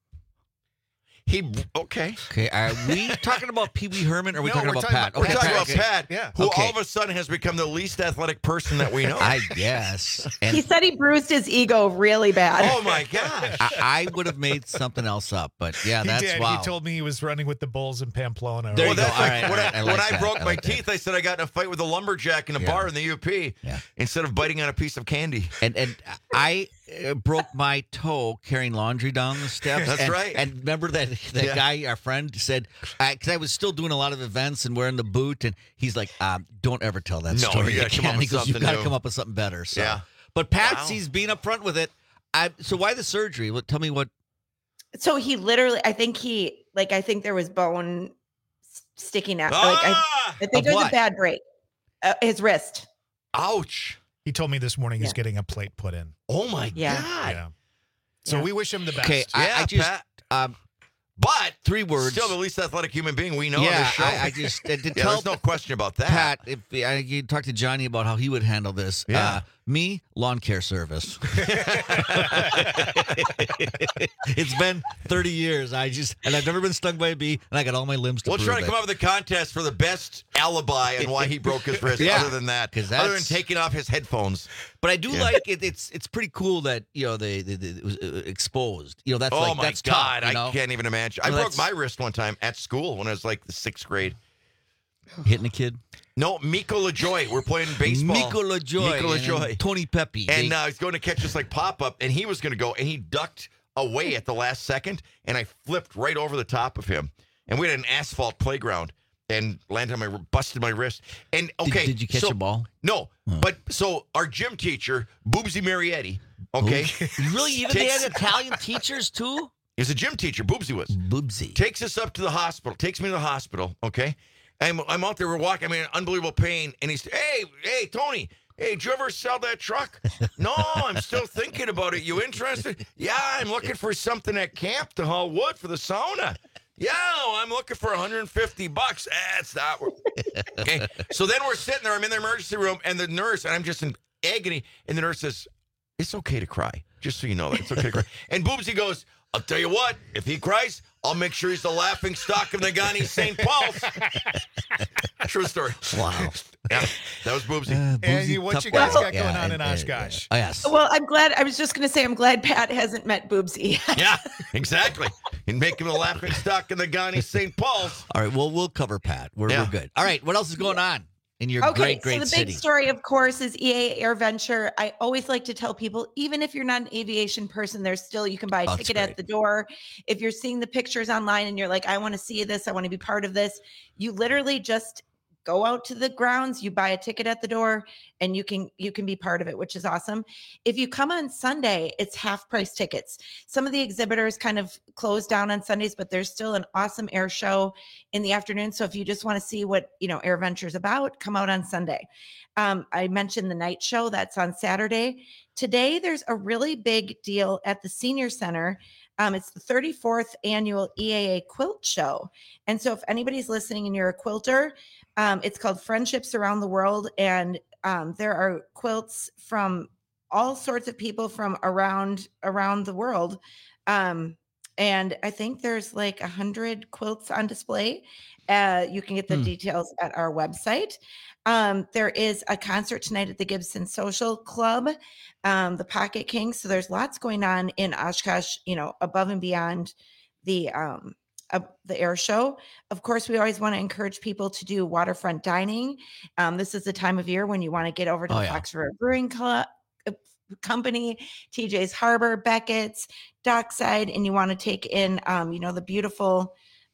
Okay. Okay, are we talking about Pee Wee Herman or are we No, talking we're about Pat? We're Okay, talking Pat, about Pat, Yeah. who Okay. all of a sudden has become the least athletic person that we know. I guess. And He said he bruised his ego really bad. Oh my gosh. I would have made something else up, but yeah, He that's did. wow. He told me he was running with the Bulls in Pamplona. There Well, you go. that's All like right, when all right. I when like I that. broke I my like that. teeth, I said I got in a fight with a lumberjack in a bar in the UP instead of biting on a piece of candy. And I broke my toe carrying laundry down the steps. That's and, right. And remember that guy, our friend, said, because I was still doing a lot of events and wearing the boot, and he's like, don't ever tell that No, story you gotta come again. up He with goes, you've something got to new. come up with something better. So. Yeah. But Patsy's being upfront with it. So why the surgery? Well, tell me what. So he literally, I think there was bone sticking out. Like I think Of it was what? a bad break. His wrist. Ouch. He told me this morning he's getting a plate put in. Oh my Yeah. God. Yeah. So we wish him the best. Okay, I just. Pat. But 3 words. still the least athletic human being we know on Yeah, this show. I just to yeah, tell there's no question about that. Pat, if you talk to Johnny about how he would handle this, Yeah. me, lawn care service. It's been 30 years. And I've never been stung by a bee, and I got all my limbs to We'll prove try to it. come up with a contest for the best alibi and why he broke his wrist. Yeah, other than that, 'cause other than that's- taking off his headphones. But I do like it. It's pretty cool that it was exposed. That's Oh like my that's God, tough, you know? I can't even imagine. I Well, broke my wrist one time at school when I was like the 6th grade. Hitting a kid? No, Miko LaJoy. We're playing baseball. Miko LaJoy. And Tony Pepe. And he's going to catch this like pop-up, and he was going to go, and he ducked away at the last second, and I flipped right over the top of him. And we had an asphalt playground and landed on busted my wrist. And okay. Did you catch a ball? No. But so our gym teacher, Boobsy Marietti, okay. Really? Even they had Italian teachers too? He was a gym teacher. Boobsy was. Boobsy. Takes us up to the hospital. Takes me to the hospital, okay? I'm out there. We're walking. I'm in unbelievable pain. And he's, hey, Tony. Hey, did you ever sell that truck? No, I'm still thinking about it. You interested? Yeah, I'm looking for something at camp to haul wood for the sauna. Yeah, I'm looking for $150. That's not okay. So then we're sitting there. I'm in the emergency room, and the nurse, and I'm just in agony. And the nurse says, "It's okay to cry. Just so you know that it's okay to cry." And Boobsy goes, "I'll tell you what. If he cries, I'll make sure he's the laughing stock of Nagani St. Paul's." True story. Wow. Yeah, that was Boobsy. Andy, what you guys got going on in Oshkosh? Yes. Well, I'm glad. I was just going to say, I'm glad Pat hasn't met Boobsy. Yeah, exactly. And make him the laughing stock of Nagani St. Paul's. All right, well, we'll cover Pat. We're good. All right, what else is going on in your great so the city? big story, of course, is EAA AirVenture. I always like to tell people, even if you're not an aviation person, there's still, you can buy a ticket at the door. If you're seeing the pictures online and you're like, I want to see this, I want to be part of this, you literally just go out to the grounds, you buy a ticket at the door, and you can be part of it, which is awesome. If you come on Sunday, it's half price tickets. Some of the exhibitors kind of close down on Sundays, but there's still an awesome air show in the afternoon. So if you just want to see what, AirVenture's about, come out on Sunday. I mentioned the night show, that's on Saturday. Today, there's a really big deal at the Senior Center. It's the 34th annual EAA Quilt Show. And so if anybody's listening and you're a quilter, it's called Friendships Around the World. And there are quilts from all sorts of people from around the world. And I think there's like 100 quilts on display. You can get the details at our website. There is a concert tonight at the Gibson Social Club, the Pocket Kings. So there's lots going on in Oshkosh, above and beyond the air show. Of course, we always want to encourage people to do waterfront dining. This is the time of year when you want to get over to the Fox River Brewing Company, TJ's Harbor, Beckett's, Dockside, and you want to take in, the beautiful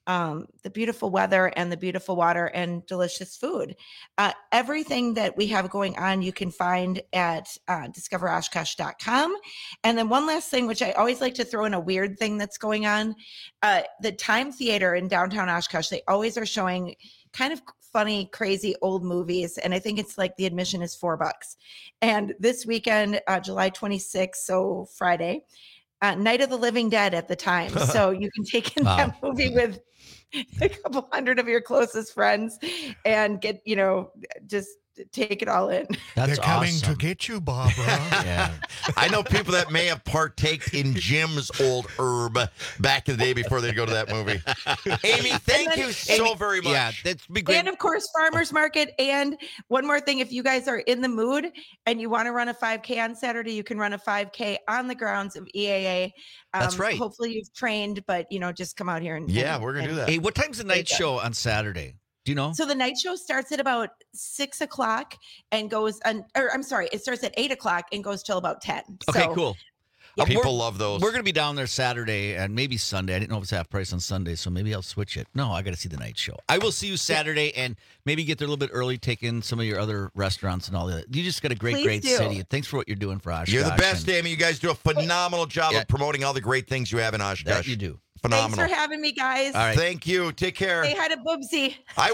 weather and the beautiful water and delicious food. Everything that we have going on, you can find at discoveroshkosh.com. And then one last thing, which I always like to throw in a weird thing that's going on, the Time Theater in downtown Oshkosh, they always are showing kind of funny, crazy old movies. And I think it's like the admission is $4. And this weekend, July 26th, so Friday, Night of the Living Dead at the Time. So you can take in that movie with a couple hundred of your closest friends and get, just take it all in. They're coming to get you, Barbara. Yeah. I know people that may have partaked in Jim's old herb back in the day before they go to that movie. Amy, thank you so very much. Yeah, that's be great. And of course, Farmers Market. And one more thing, if you guys are in the mood and you want to run a 5K on Saturday, you can run a 5K on the grounds of EAA. That's right. Hopefully you've trained, but just come out here and we're gonna do that. Hey, what time's the night show on Saturday? Do you know? So the night show starts at about 6 o'clock and goes it starts at 8 o'clock and goes till about 10. Okay, cool. People love those. We're going to be down there Saturday and maybe Sunday. I didn't know if it's half price on Sunday, so maybe I'll switch it. No, I got to see the night show. I will see you Saturday and maybe get there a little bit early, take in some of your other restaurants and all that. You just got a great city. Thanks for what you're doing for Oshkosh. You're the best, Amy. You guys do a phenomenal job of promoting all the great things you have in Oshkosh. That you do. Phenomenal. Thanks for having me, guys. All right. Thank you. Take care. Say hi to Boobsy. I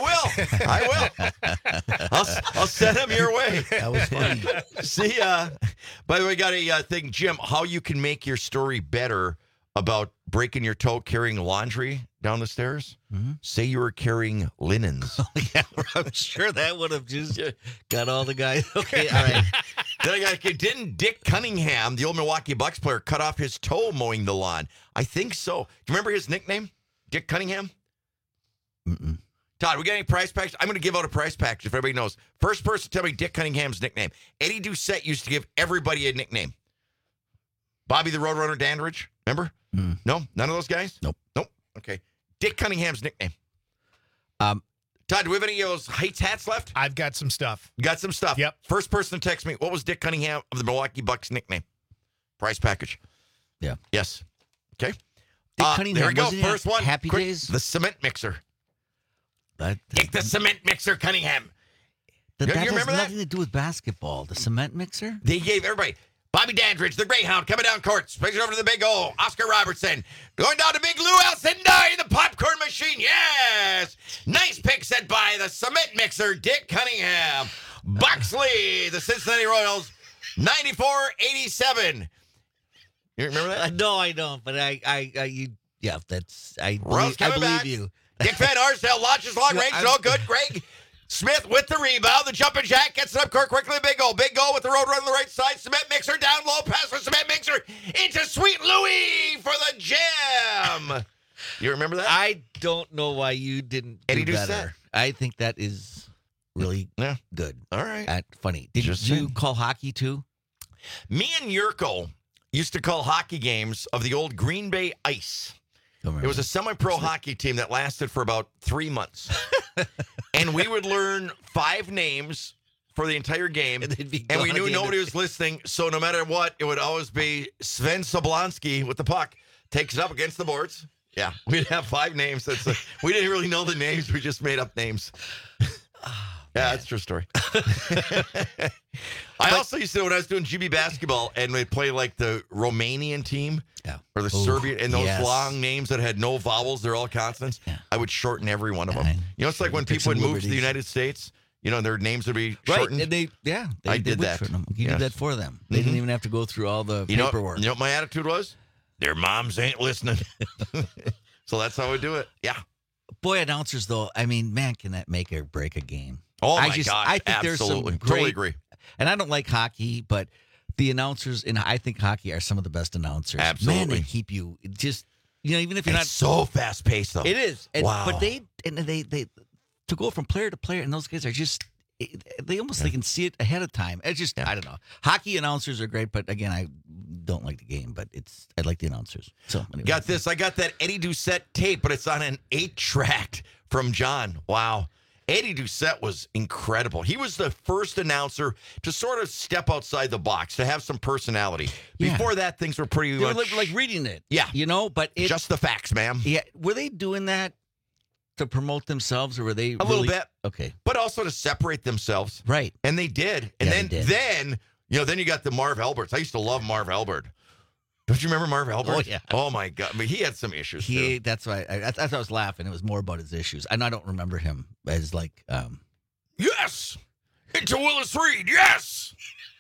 will. I'll send him your way. That was funny. See ya. By the way, got a thing, Jim, how you can make your story better about breaking your toe carrying laundry down the stairs. Mm-hmm. Say you were carrying linens. Yeah, I'm sure that would have just got all the guys. Okay, all right. Then didn't Dick Cunningham, the old Milwaukee Bucks player, cut off his toe mowing the lawn? I think so. Do you remember his nickname? Dick Cunningham? Mm-mm. Todd, we got any prize package? I'm going to give out a prize package if everybody knows. First person to tell me Dick Cunningham's nickname. Eddie Doucette used to give everybody a nickname. Bobby the Roadrunner Dandridge, remember? No? None of those guys? Nope. Okay. Dick Cunningham's nickname. Todd, do we have any of those Heights hats left? I've got some stuff. You got some stuff? Yep. First person to text me, what was Dick Cunningham of the Milwaukee Bucks nickname? Prize package. Yeah. Yes. Okay. Dick Cunningham, there we go. wasn't he First at one. Happy Quick. Days? The cement mixer. That, Dick the cement mixer Cunningham. that you has remember that? nothing to do with basketball. The cement mixer? They gave everybody. Bobby Dandridge, the Greyhound, coming down court. Swings it over to the big O. Oscar Robertson. Going down to Big Lou Alcindor, the popcorn machine. Yes. Nice pick set by the cement mixer, Dick Cunningham. Buxley, the Cincinnati Royals, 94-87. You remember that? No, I don't. But that's I Royals believe, I coming believe back. you. Dick Van Arsdale launches long range. No good. Greg Smith with the rebound. The jumping jack gets it up court quickly. Big goal. Big goal with the road run on the right side. Cement mixer down low. Pass for Cement mixer into Sweet Louie for the jam. You remember that? I don't know why you didn't Eddie do Doucette. better. I think that is really good. All right. Funny. Did Just you saying. call hockey too? Me and Yurko used to call hockey games of the old Green Bay Ice. It was a semi-pro hockey team that lasted for about 3 months. And we would learn 5 names for the entire game. And we gone knew at the nobody end was listening. So no matter what, it would always be Sven Soblonsky with the puck. Takes it up against the boards. Yeah, we'd have 5 names. We didn't really know the names. We just made up names. Yeah, that's a true story. I also used to, when I was doing GB basketball, and we'd play like the Romanian team or the Serbian, and those long names that had no vowels, they're all consonants, I would shorten every one of them. You know, it's like when Take people would some move to the liberties. United States, you know, their names would be Right. shortened. And they I did would that. shorten them. You Yes. did that for them. They didn't even have to go through all the You know, paperwork. you know what my attitude was? Their moms ain't listening. So that's how we do it. Yeah. Boy, announcers, though, I mean, man, can that make or break a game? Oh, I my gosh, I think absolutely. there's some great, Totally agree. And I don't like hockey, but the announcers in I think hockey are some of the best announcers. Absolutely. Man, they keep you just, you know, even if you're It's so fast paced, though. It is. And, Wow. But they to go from player to player, and those guys are just, they almost they can see it ahead of time. It's just, I don't know. Hockey announcers are great, but again, I don't like the game, but I like the announcers. So anyway. Got this. I got that Eddie Doucette tape, but it's on an 8-track from John. Wow. Eddie Doucette was incredible. He was the first announcer to sort of step outside the box, to have some personality. Yeah. Before that, things were pretty They were much like reading it. Yeah. You know, but just the facts, ma'am. Yeah. Were they doing that to promote themselves, or were they A little bit. Okay. But also to separate themselves. Right. And they did. And Yeah, then, they did. then you got the Marv Alberts. I used to love Marv Albert. Don't you remember Marv Albert? Oh, yeah. Oh, my God. I mean, he had some issues, too. That's why I was laughing. It was more about his issues. I don't remember him as like. Yes! Into Willis Reed, yes!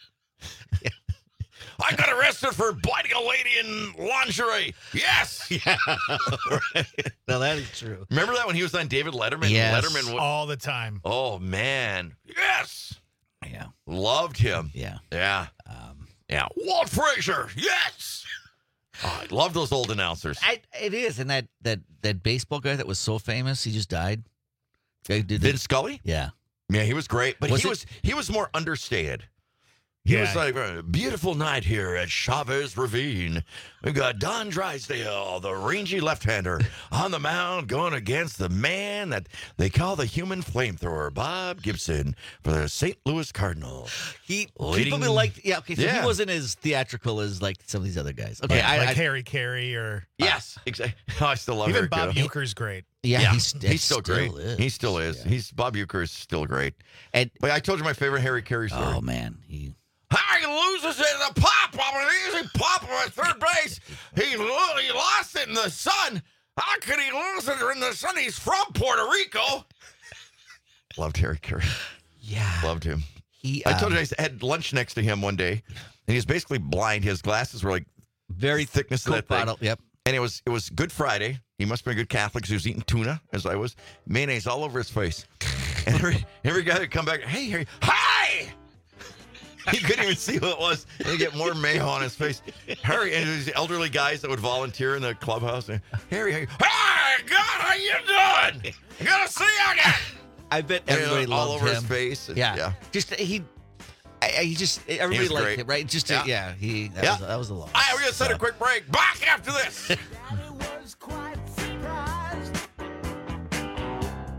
I got arrested for biting a lady in lingerie. Yes! Yeah. Right. No, that is true. Remember that when he was on David Letterman? Yes. Letterman all the time. Oh, man. Yes! Yeah. Loved him. Yeah. Yeah. Yeah. Walt Frazier, yes! Oh, I love those old announcers. It is. And that baseball guy that was so famous, he just died. Vin Scully? Yeah. Yeah, he was great, but Was he was more understated. He was like, a beautiful night here at Chavez Ravine. We've got Don Drysdale, the rangy left-hander, on the mound going against the man that they call the human flamethrower, Bob Gibson, for the St. Louis Cardinals. People liked, okay, so he wasn't as theatrical as like some of these other guys. Okay, like Harry Carey or yes, exactly. Oh, I still love even Harry Bob Carey. Uecker's great. Yeah, he's still great. is. He still is. Bob Uecker is still great. And but I told you my favorite Harry Carey story. Oh man, he loses it in the pop on an easy pop at third base. He lost it in the sun. How could he lose it in the sun? He's from Puerto Rico. Loved Harry Carey. Yeah, loved him. I told you I had lunch next to him one day, and he's basically blind. His glasses were like very thickness of that Coke bottle. thing. Yep. And it was Good Friday. He must have been a good Catholic because he was eating tuna, as I was. Mayonnaise all over his face. And every guy would come back, hey, Harry, hi! He couldn't even see who it was. He'd get more mayo on his face. Harry, and these elderly guys that would volunteer in the clubhouse. And, Harry, hey, God, how you doing? Good to see you again. I bet everybody all loved over him. his face. And, Yeah. Just everybody was liked great. him, right? Just Yeah. that was a lot. All right, we're going to set a quick break. Back after this.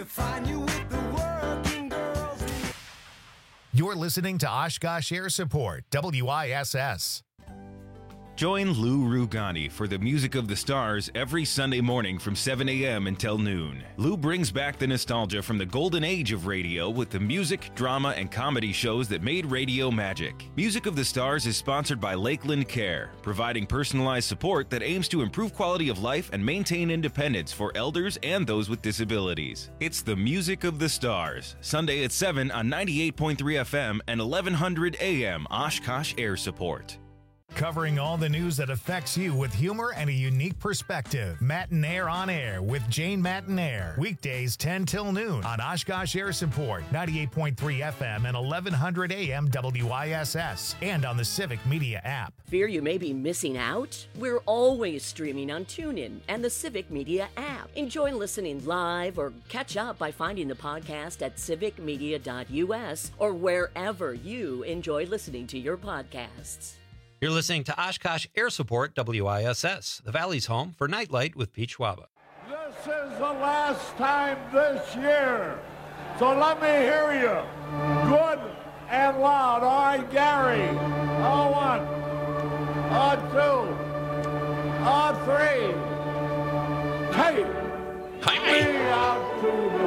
to find you with the working girls. You're listening to Oshkosh Air Support, WISS. Join Lou Rugani for the Music of the Stars every Sunday morning from 7 a.m. until noon. Lou brings back the nostalgia from the golden age of radio with the music, drama, and comedy shows that made radio magic. Music of the Stars is sponsored by Lakeland Care, providing personalized support that aims to improve quality of life and maintain independence for elders and those with disabilities. It's the Music of the Stars, Sunday at 7 on 98.3 FM and 1100 AM Oshkosh Air Support. Covering all the news that affects you with humor and a unique perspective. Matinaire on Air with Jane Matinaire. Weekdays 10 till noon on Oshkosh Air Support, 98.3 FM and 1100 AM WISS, and on the Civic Media app. Fear you may be missing out? We're always streaming on TuneIn and the Civic Media app. Enjoy listening live or catch up by finding the podcast at civicmedia.us or wherever you enjoy listening to your podcasts. You're listening to Oshkosh Air Support, WISS, the Valley's home for Nightlight with Pete Schwaba. This is the last time this year, so let me hear you. Good and loud. All right, Gary. On 1, on 2, on 3. Hey, we out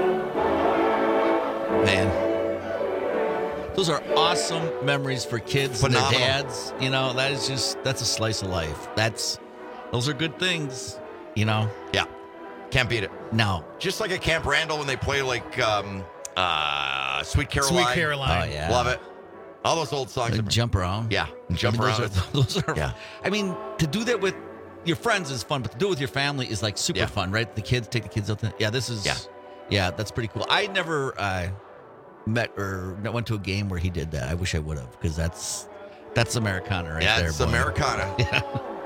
to the Man. Those are awesome memories for kids and their dads. You know, that's a slice of life. Those are good things, you know? Yeah. Can't beat it. No. Just like at Camp Randall when they play like Sweet Caroline. Sweet Caroline. Oh, yeah. Love it. All those old songs. Like Jump Around. Yeah. Jump Around. Those are yeah. I mean, to do that with your friends is fun, but to do it with your family is like super fun, right? Take the kids out there. Yeah, yeah, that's pretty cool. I never met or went to a game where he did that. I wish I would have, because that's Americana right there. Yeah, it's Americana. Yeah.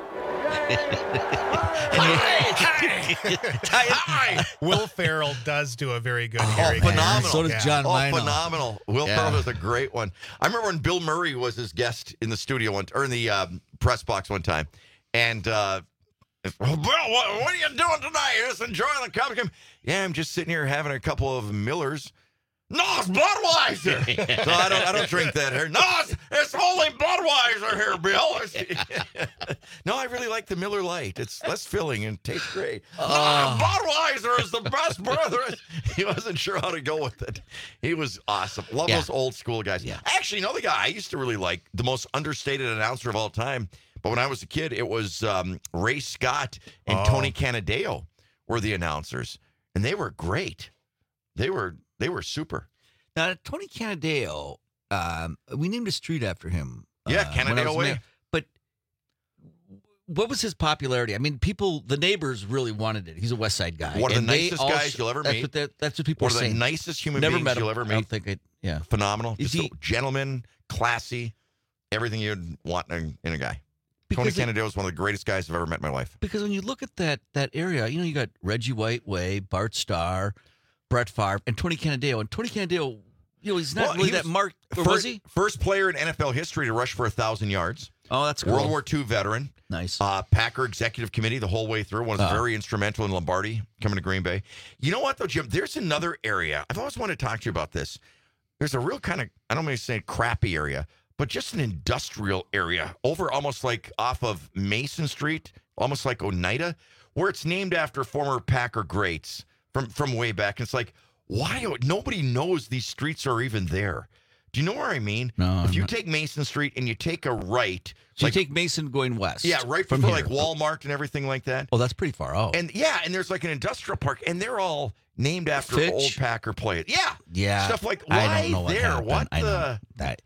Hi. Will Ferrell does do a very good Harry. Phenomenal. So does John Mino. Phenomenal. Will Ferrell is a great one. I remember when Bill Murray was his guest in the studio or in the press box one time, and Bill, what are you doing tonight? You're just enjoying the Cubs game? Yeah, I'm just sitting here having a couple of Millers. No, it's Budweiser. So I don't drink that here. No, it's only Budweiser here, Bill. No, I really like the Miller Lite. It's less filling and tastes great. Budweiser is the best brother. He wasn't sure how to go with it. He was awesome. Love those old school guys. Yeah. Actually, you know the guy I used to really like, the most understated announcer of all time. But when I was a kid, it was Ray Scott and Tony Canadeo were the announcers, and they were great. They were super. Now, Tony Canadeo, we named a street after him. Yeah, Canadeo Way. But what was his popularity? I mean, the neighbors really wanted it. He's a West Side guy. One of the nicest guys you'll ever meet. That's what people are saying. One of the nicest human beings you'll ever meet. I don't think yeah. Phenomenal. Just a gentleman, classy, everything you'd want in a guy. Tony Canadeo is one of the greatest guys I've ever met in my life. Because when you look at that area, you know, you got Reggie White Way, Bart Starr, Brett Favre, and Tony Canadeo. And Tony Canadeo, you know, he's not really that marked. Was he? First player in NFL history to rush for 1,000 yards. Oh, that's cool. World War II veteran. Nice. Packer executive committee the whole way through. Was very instrumental in Lombardi coming to Green Bay. You know what, though, Jim? There's another area. I've always wanted to talk to you about this. There's a real kind of, I don't want to say crappy area, but just an industrial area over almost like off of Mason Street, almost like Oneida, where it's named after former Packer greats from way back. And it's like, why? Nobody knows these streets are even there. Do you know where I mean? No. If you take Mason Street and you take a right. So you take Mason going west. Yeah, right from before here. like Walmart and everything like that. Oh, that's pretty far out. And and there's like an industrial park, and they're all named after Fitch? old Packer players. Yeah. Yeah. Stuff like, why I don't know what there? happened. What I the? know that.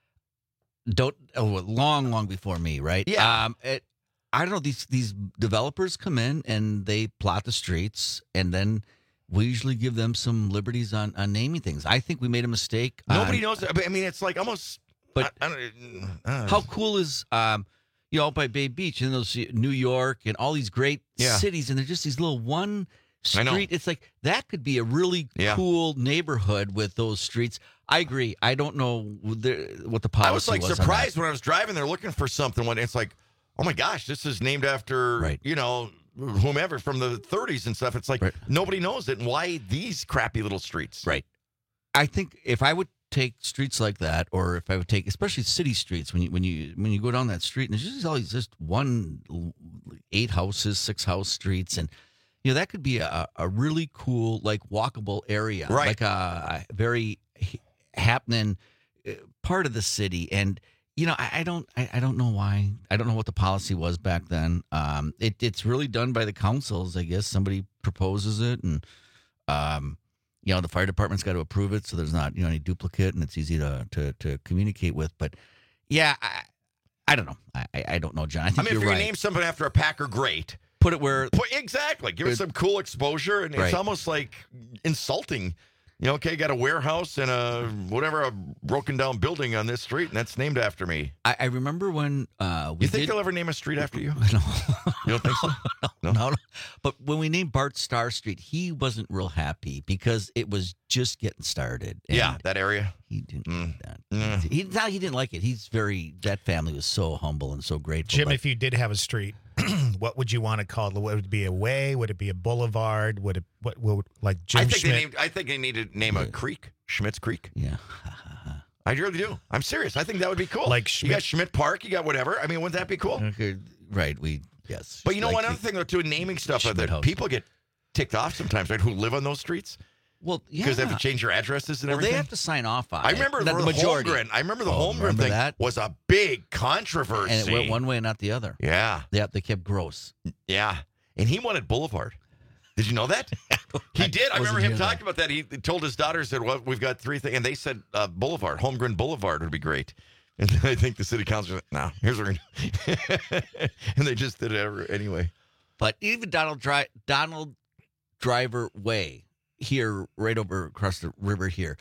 Long before me, right? Yeah. I don't know. These developers come in and they plot the streets, and then we usually give them some liberties on naming things. I think we made a mistake. Nobody knows. I mean, it's like almost. But I don't know. How cool is out by Bay Beach and those New York and all these great cities, and they're just these little one street. It's like that could be a really cool neighborhood with those streets. I agree. I don't know what the policy was. I was like surprised when I was driving there looking for something when it's like, oh my gosh, this is named after whomever from the 30s and stuff. It's like nobody knows it. And why these crappy little streets? Right. I think if I would take streets like that, or if I would take, especially city streets, when you go down that street, and there's just always just 8 houses, 6 house streets, and that could be a really cool, like, walkable area, right? Like a very happening part of the city. And I don't know why. I don't know what the policy was back then. It's really done by the councils, I guess. Somebody proposes it, and the fire department's got to approve it, so there's not any duplicate, and it's easy to communicate with. But yeah, I don't know. I don't know, John. I think if you're right. You name something after a Packer great, put it where exactly. Give it some cool exposure, and it's almost like insulting. Okay, got a warehouse and a broken down building on this street, and that's named after me. I remember when you think they'll ever name a street after you? No. You don't think so? No. But when we named Bart Starr Street, he wasn't real happy because it was just getting started. Yeah, that area. He didn't like that. He didn't like it. That family was so humble and so grateful. Jim, if you did have a street, what would you want to call it? Would it be a way? Would it be a boulevard? Would like Jim Schmidt? I think they need to name a creek, Schmidt's Creek. Yeah. I really do. I'm serious. I think that would be cool. Like you got Schmidt Park, you got whatever. I mean, wouldn't that be cool? Okay, right. Yes. But one other thing, though, too, naming stuff, that people get ticked off sometimes, right, who live on those streets. Well, yeah. Because they have to change their addresses and everything. They have to sign off on it. I remember the majority. Holmgren. I remember the Holmgren thing was a big controversy. And it went one way and not the other. Yeah. They kept gross. Yeah. And he wanted Boulevard. Did you know that? He did. I remember him talking about that. He told his daughter, said, well, we've got 3 things. And they said Boulevard, Holmgren Boulevard would be great. And I think the city council said, no, here's what we're going to And they just did it anyway. But even Donald Driver Way here, right over across the river here,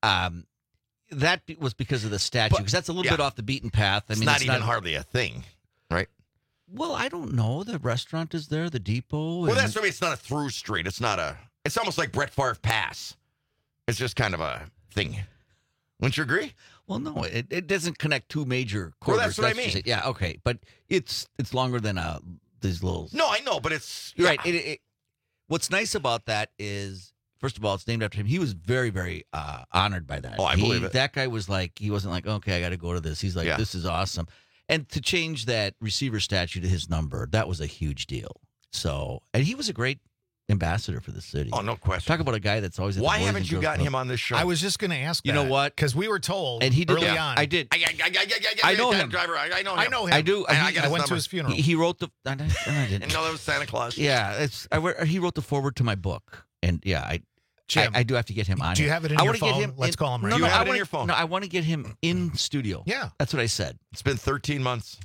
that was because of the statue. Because that's a little bit off the beaten path. I mean, it's not hardly a thing, right? Well, I don't know. The restaurant is there, the depot. Well, that's what I mean. It's not a through street. It's almost like Brett Favre Pass. It's just kind of a thing. Wouldn't you agree? Well, no, it doesn't connect 2 major corridors. Well, that's what I mean. Yeah, okay. But it's longer than these little... No, I know, but it's... Yeah. Right. What's nice about that is, first of all, it's named after him. He was very, very honored by that. Oh, I believe it. That guy was like, he wasn't like, okay, I got to go to this. He's like, this is awesome. And to change that receiver statue to his number, that was a huge deal. So, and he was a great ambassador for the city. Oh, no question. Talk about a guy that's always... Why haven't you gotten him on this show? I was just going to ask You know what? Because we were told and he did, early on. I did. I know him. Driver. I know him. I know him. I do. I went to his funeral. He wrote the... I didn't. And no, that was Santa Claus. Yeah, he wrote the foreword to my book. And yeah, Jim, I do have to get him on. Do you have it in your phone? Let's call him right now. Do you have it in your phone? No, I want to get him in studio. Yeah. That's what I said. It's been 13 months.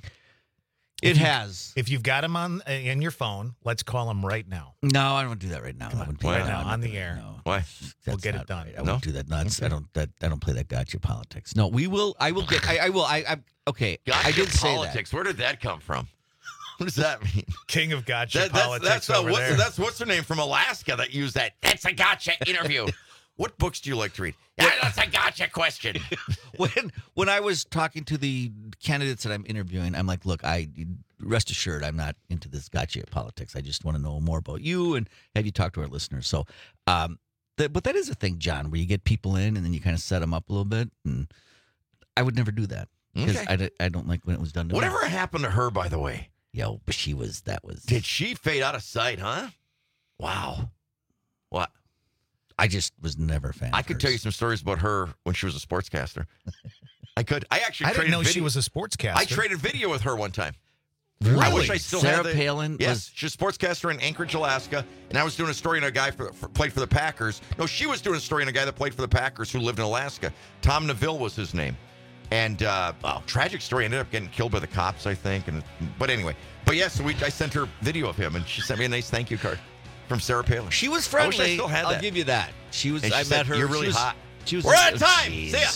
It has. If you've got him in your phone, let's call him right now. No, I don't want to do that right now. Right now on the air. No. Why? We'll get it done. Right. I won't do that. Nuts. Okay. I don't play that gotcha politics. No, we will. I will get. I will. Okay. Gotcha I did say politics. that. Where did that come from? What does that mean? King of gotcha politics. That's what's her name from Alaska that used that. That's a gotcha interview. What books do you like to read? Yeah, that's a gotcha question. When I was talking to the candidates that I'm interviewing, I'm like, look, rest assured, I'm not into this gotcha politics. I just want to know more about you and have you talk to our listeners. So, but that is a thing, John, where you get people in and then you kind of set them up a little bit. And I would never do that because I don't like when it was done to me. Whatever happened to her, by the way? Yo, but Did she fade out of sight, huh? Wow. What? I just was never a fan. I could tell you some stories about her when she was a sportscaster. I could. I didn't know she was a sportscaster. I traded video with her one time. Really? I wish I still Sarah had Palin? Yes, she's a sportscaster in Anchorage, Alaska, and I was doing a story on a guy played for the Packers. No, she was doing a story on a guy that played for the Packers who lived in Alaska. Tom Neville was his name. And, tragic story. Ended up getting killed by the cops, I think. But anyway. But, yeah, so I sent her video of him, and she sent me a nice thank you card from Sarah Palin. She was friendly. I wish I still had that. I'll give you that. She was. And I met her. You're really hot. We're out of time. See ya.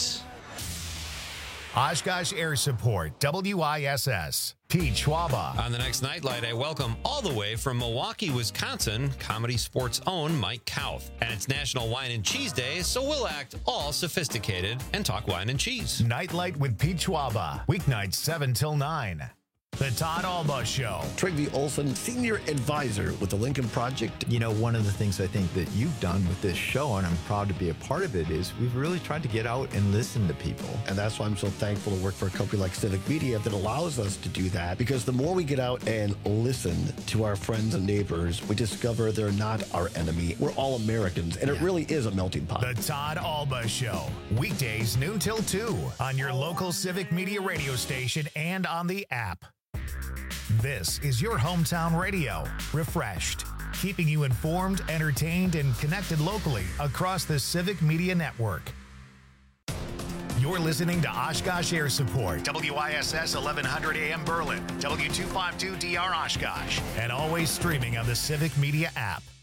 Oshkosh Air Support, WISS, Pete Schwaba. On the next Nightlight, I welcome all the way from Milwaukee, Wisconsin, Comedy Sports' own Mike Kauth. And it's National Wine and Cheese Day, so we'll act all sophisticated and talk wine and cheese. Nightlight with Pete Schwaba, weeknights 7 till 9. The The Todd Alba Show. Trygve Olson, Senior Advisor with the Lincoln Project. You know, one of the things I think that you've done with this show, and I'm proud to be a part of it, is we've really tried to get out and listen to people. And that's why I'm so thankful to work for a company like Civic Media that allows us to do that. Because the more we get out and listen to our friends and neighbors, we discover they're not our enemy. We're all Americans, and it really is a melting pot. The Todd Alba Show. Weekdays noon till 2 on your local Civic Media radio station and on the app. This is your hometown radio, refreshed, keeping you informed, entertained, and connected locally across the Civic Media Network. You're listening to Oshkosh Air Support, WISS 1100 AM Berlin, W252DR Oshkosh, and always streaming on the Civic Media app.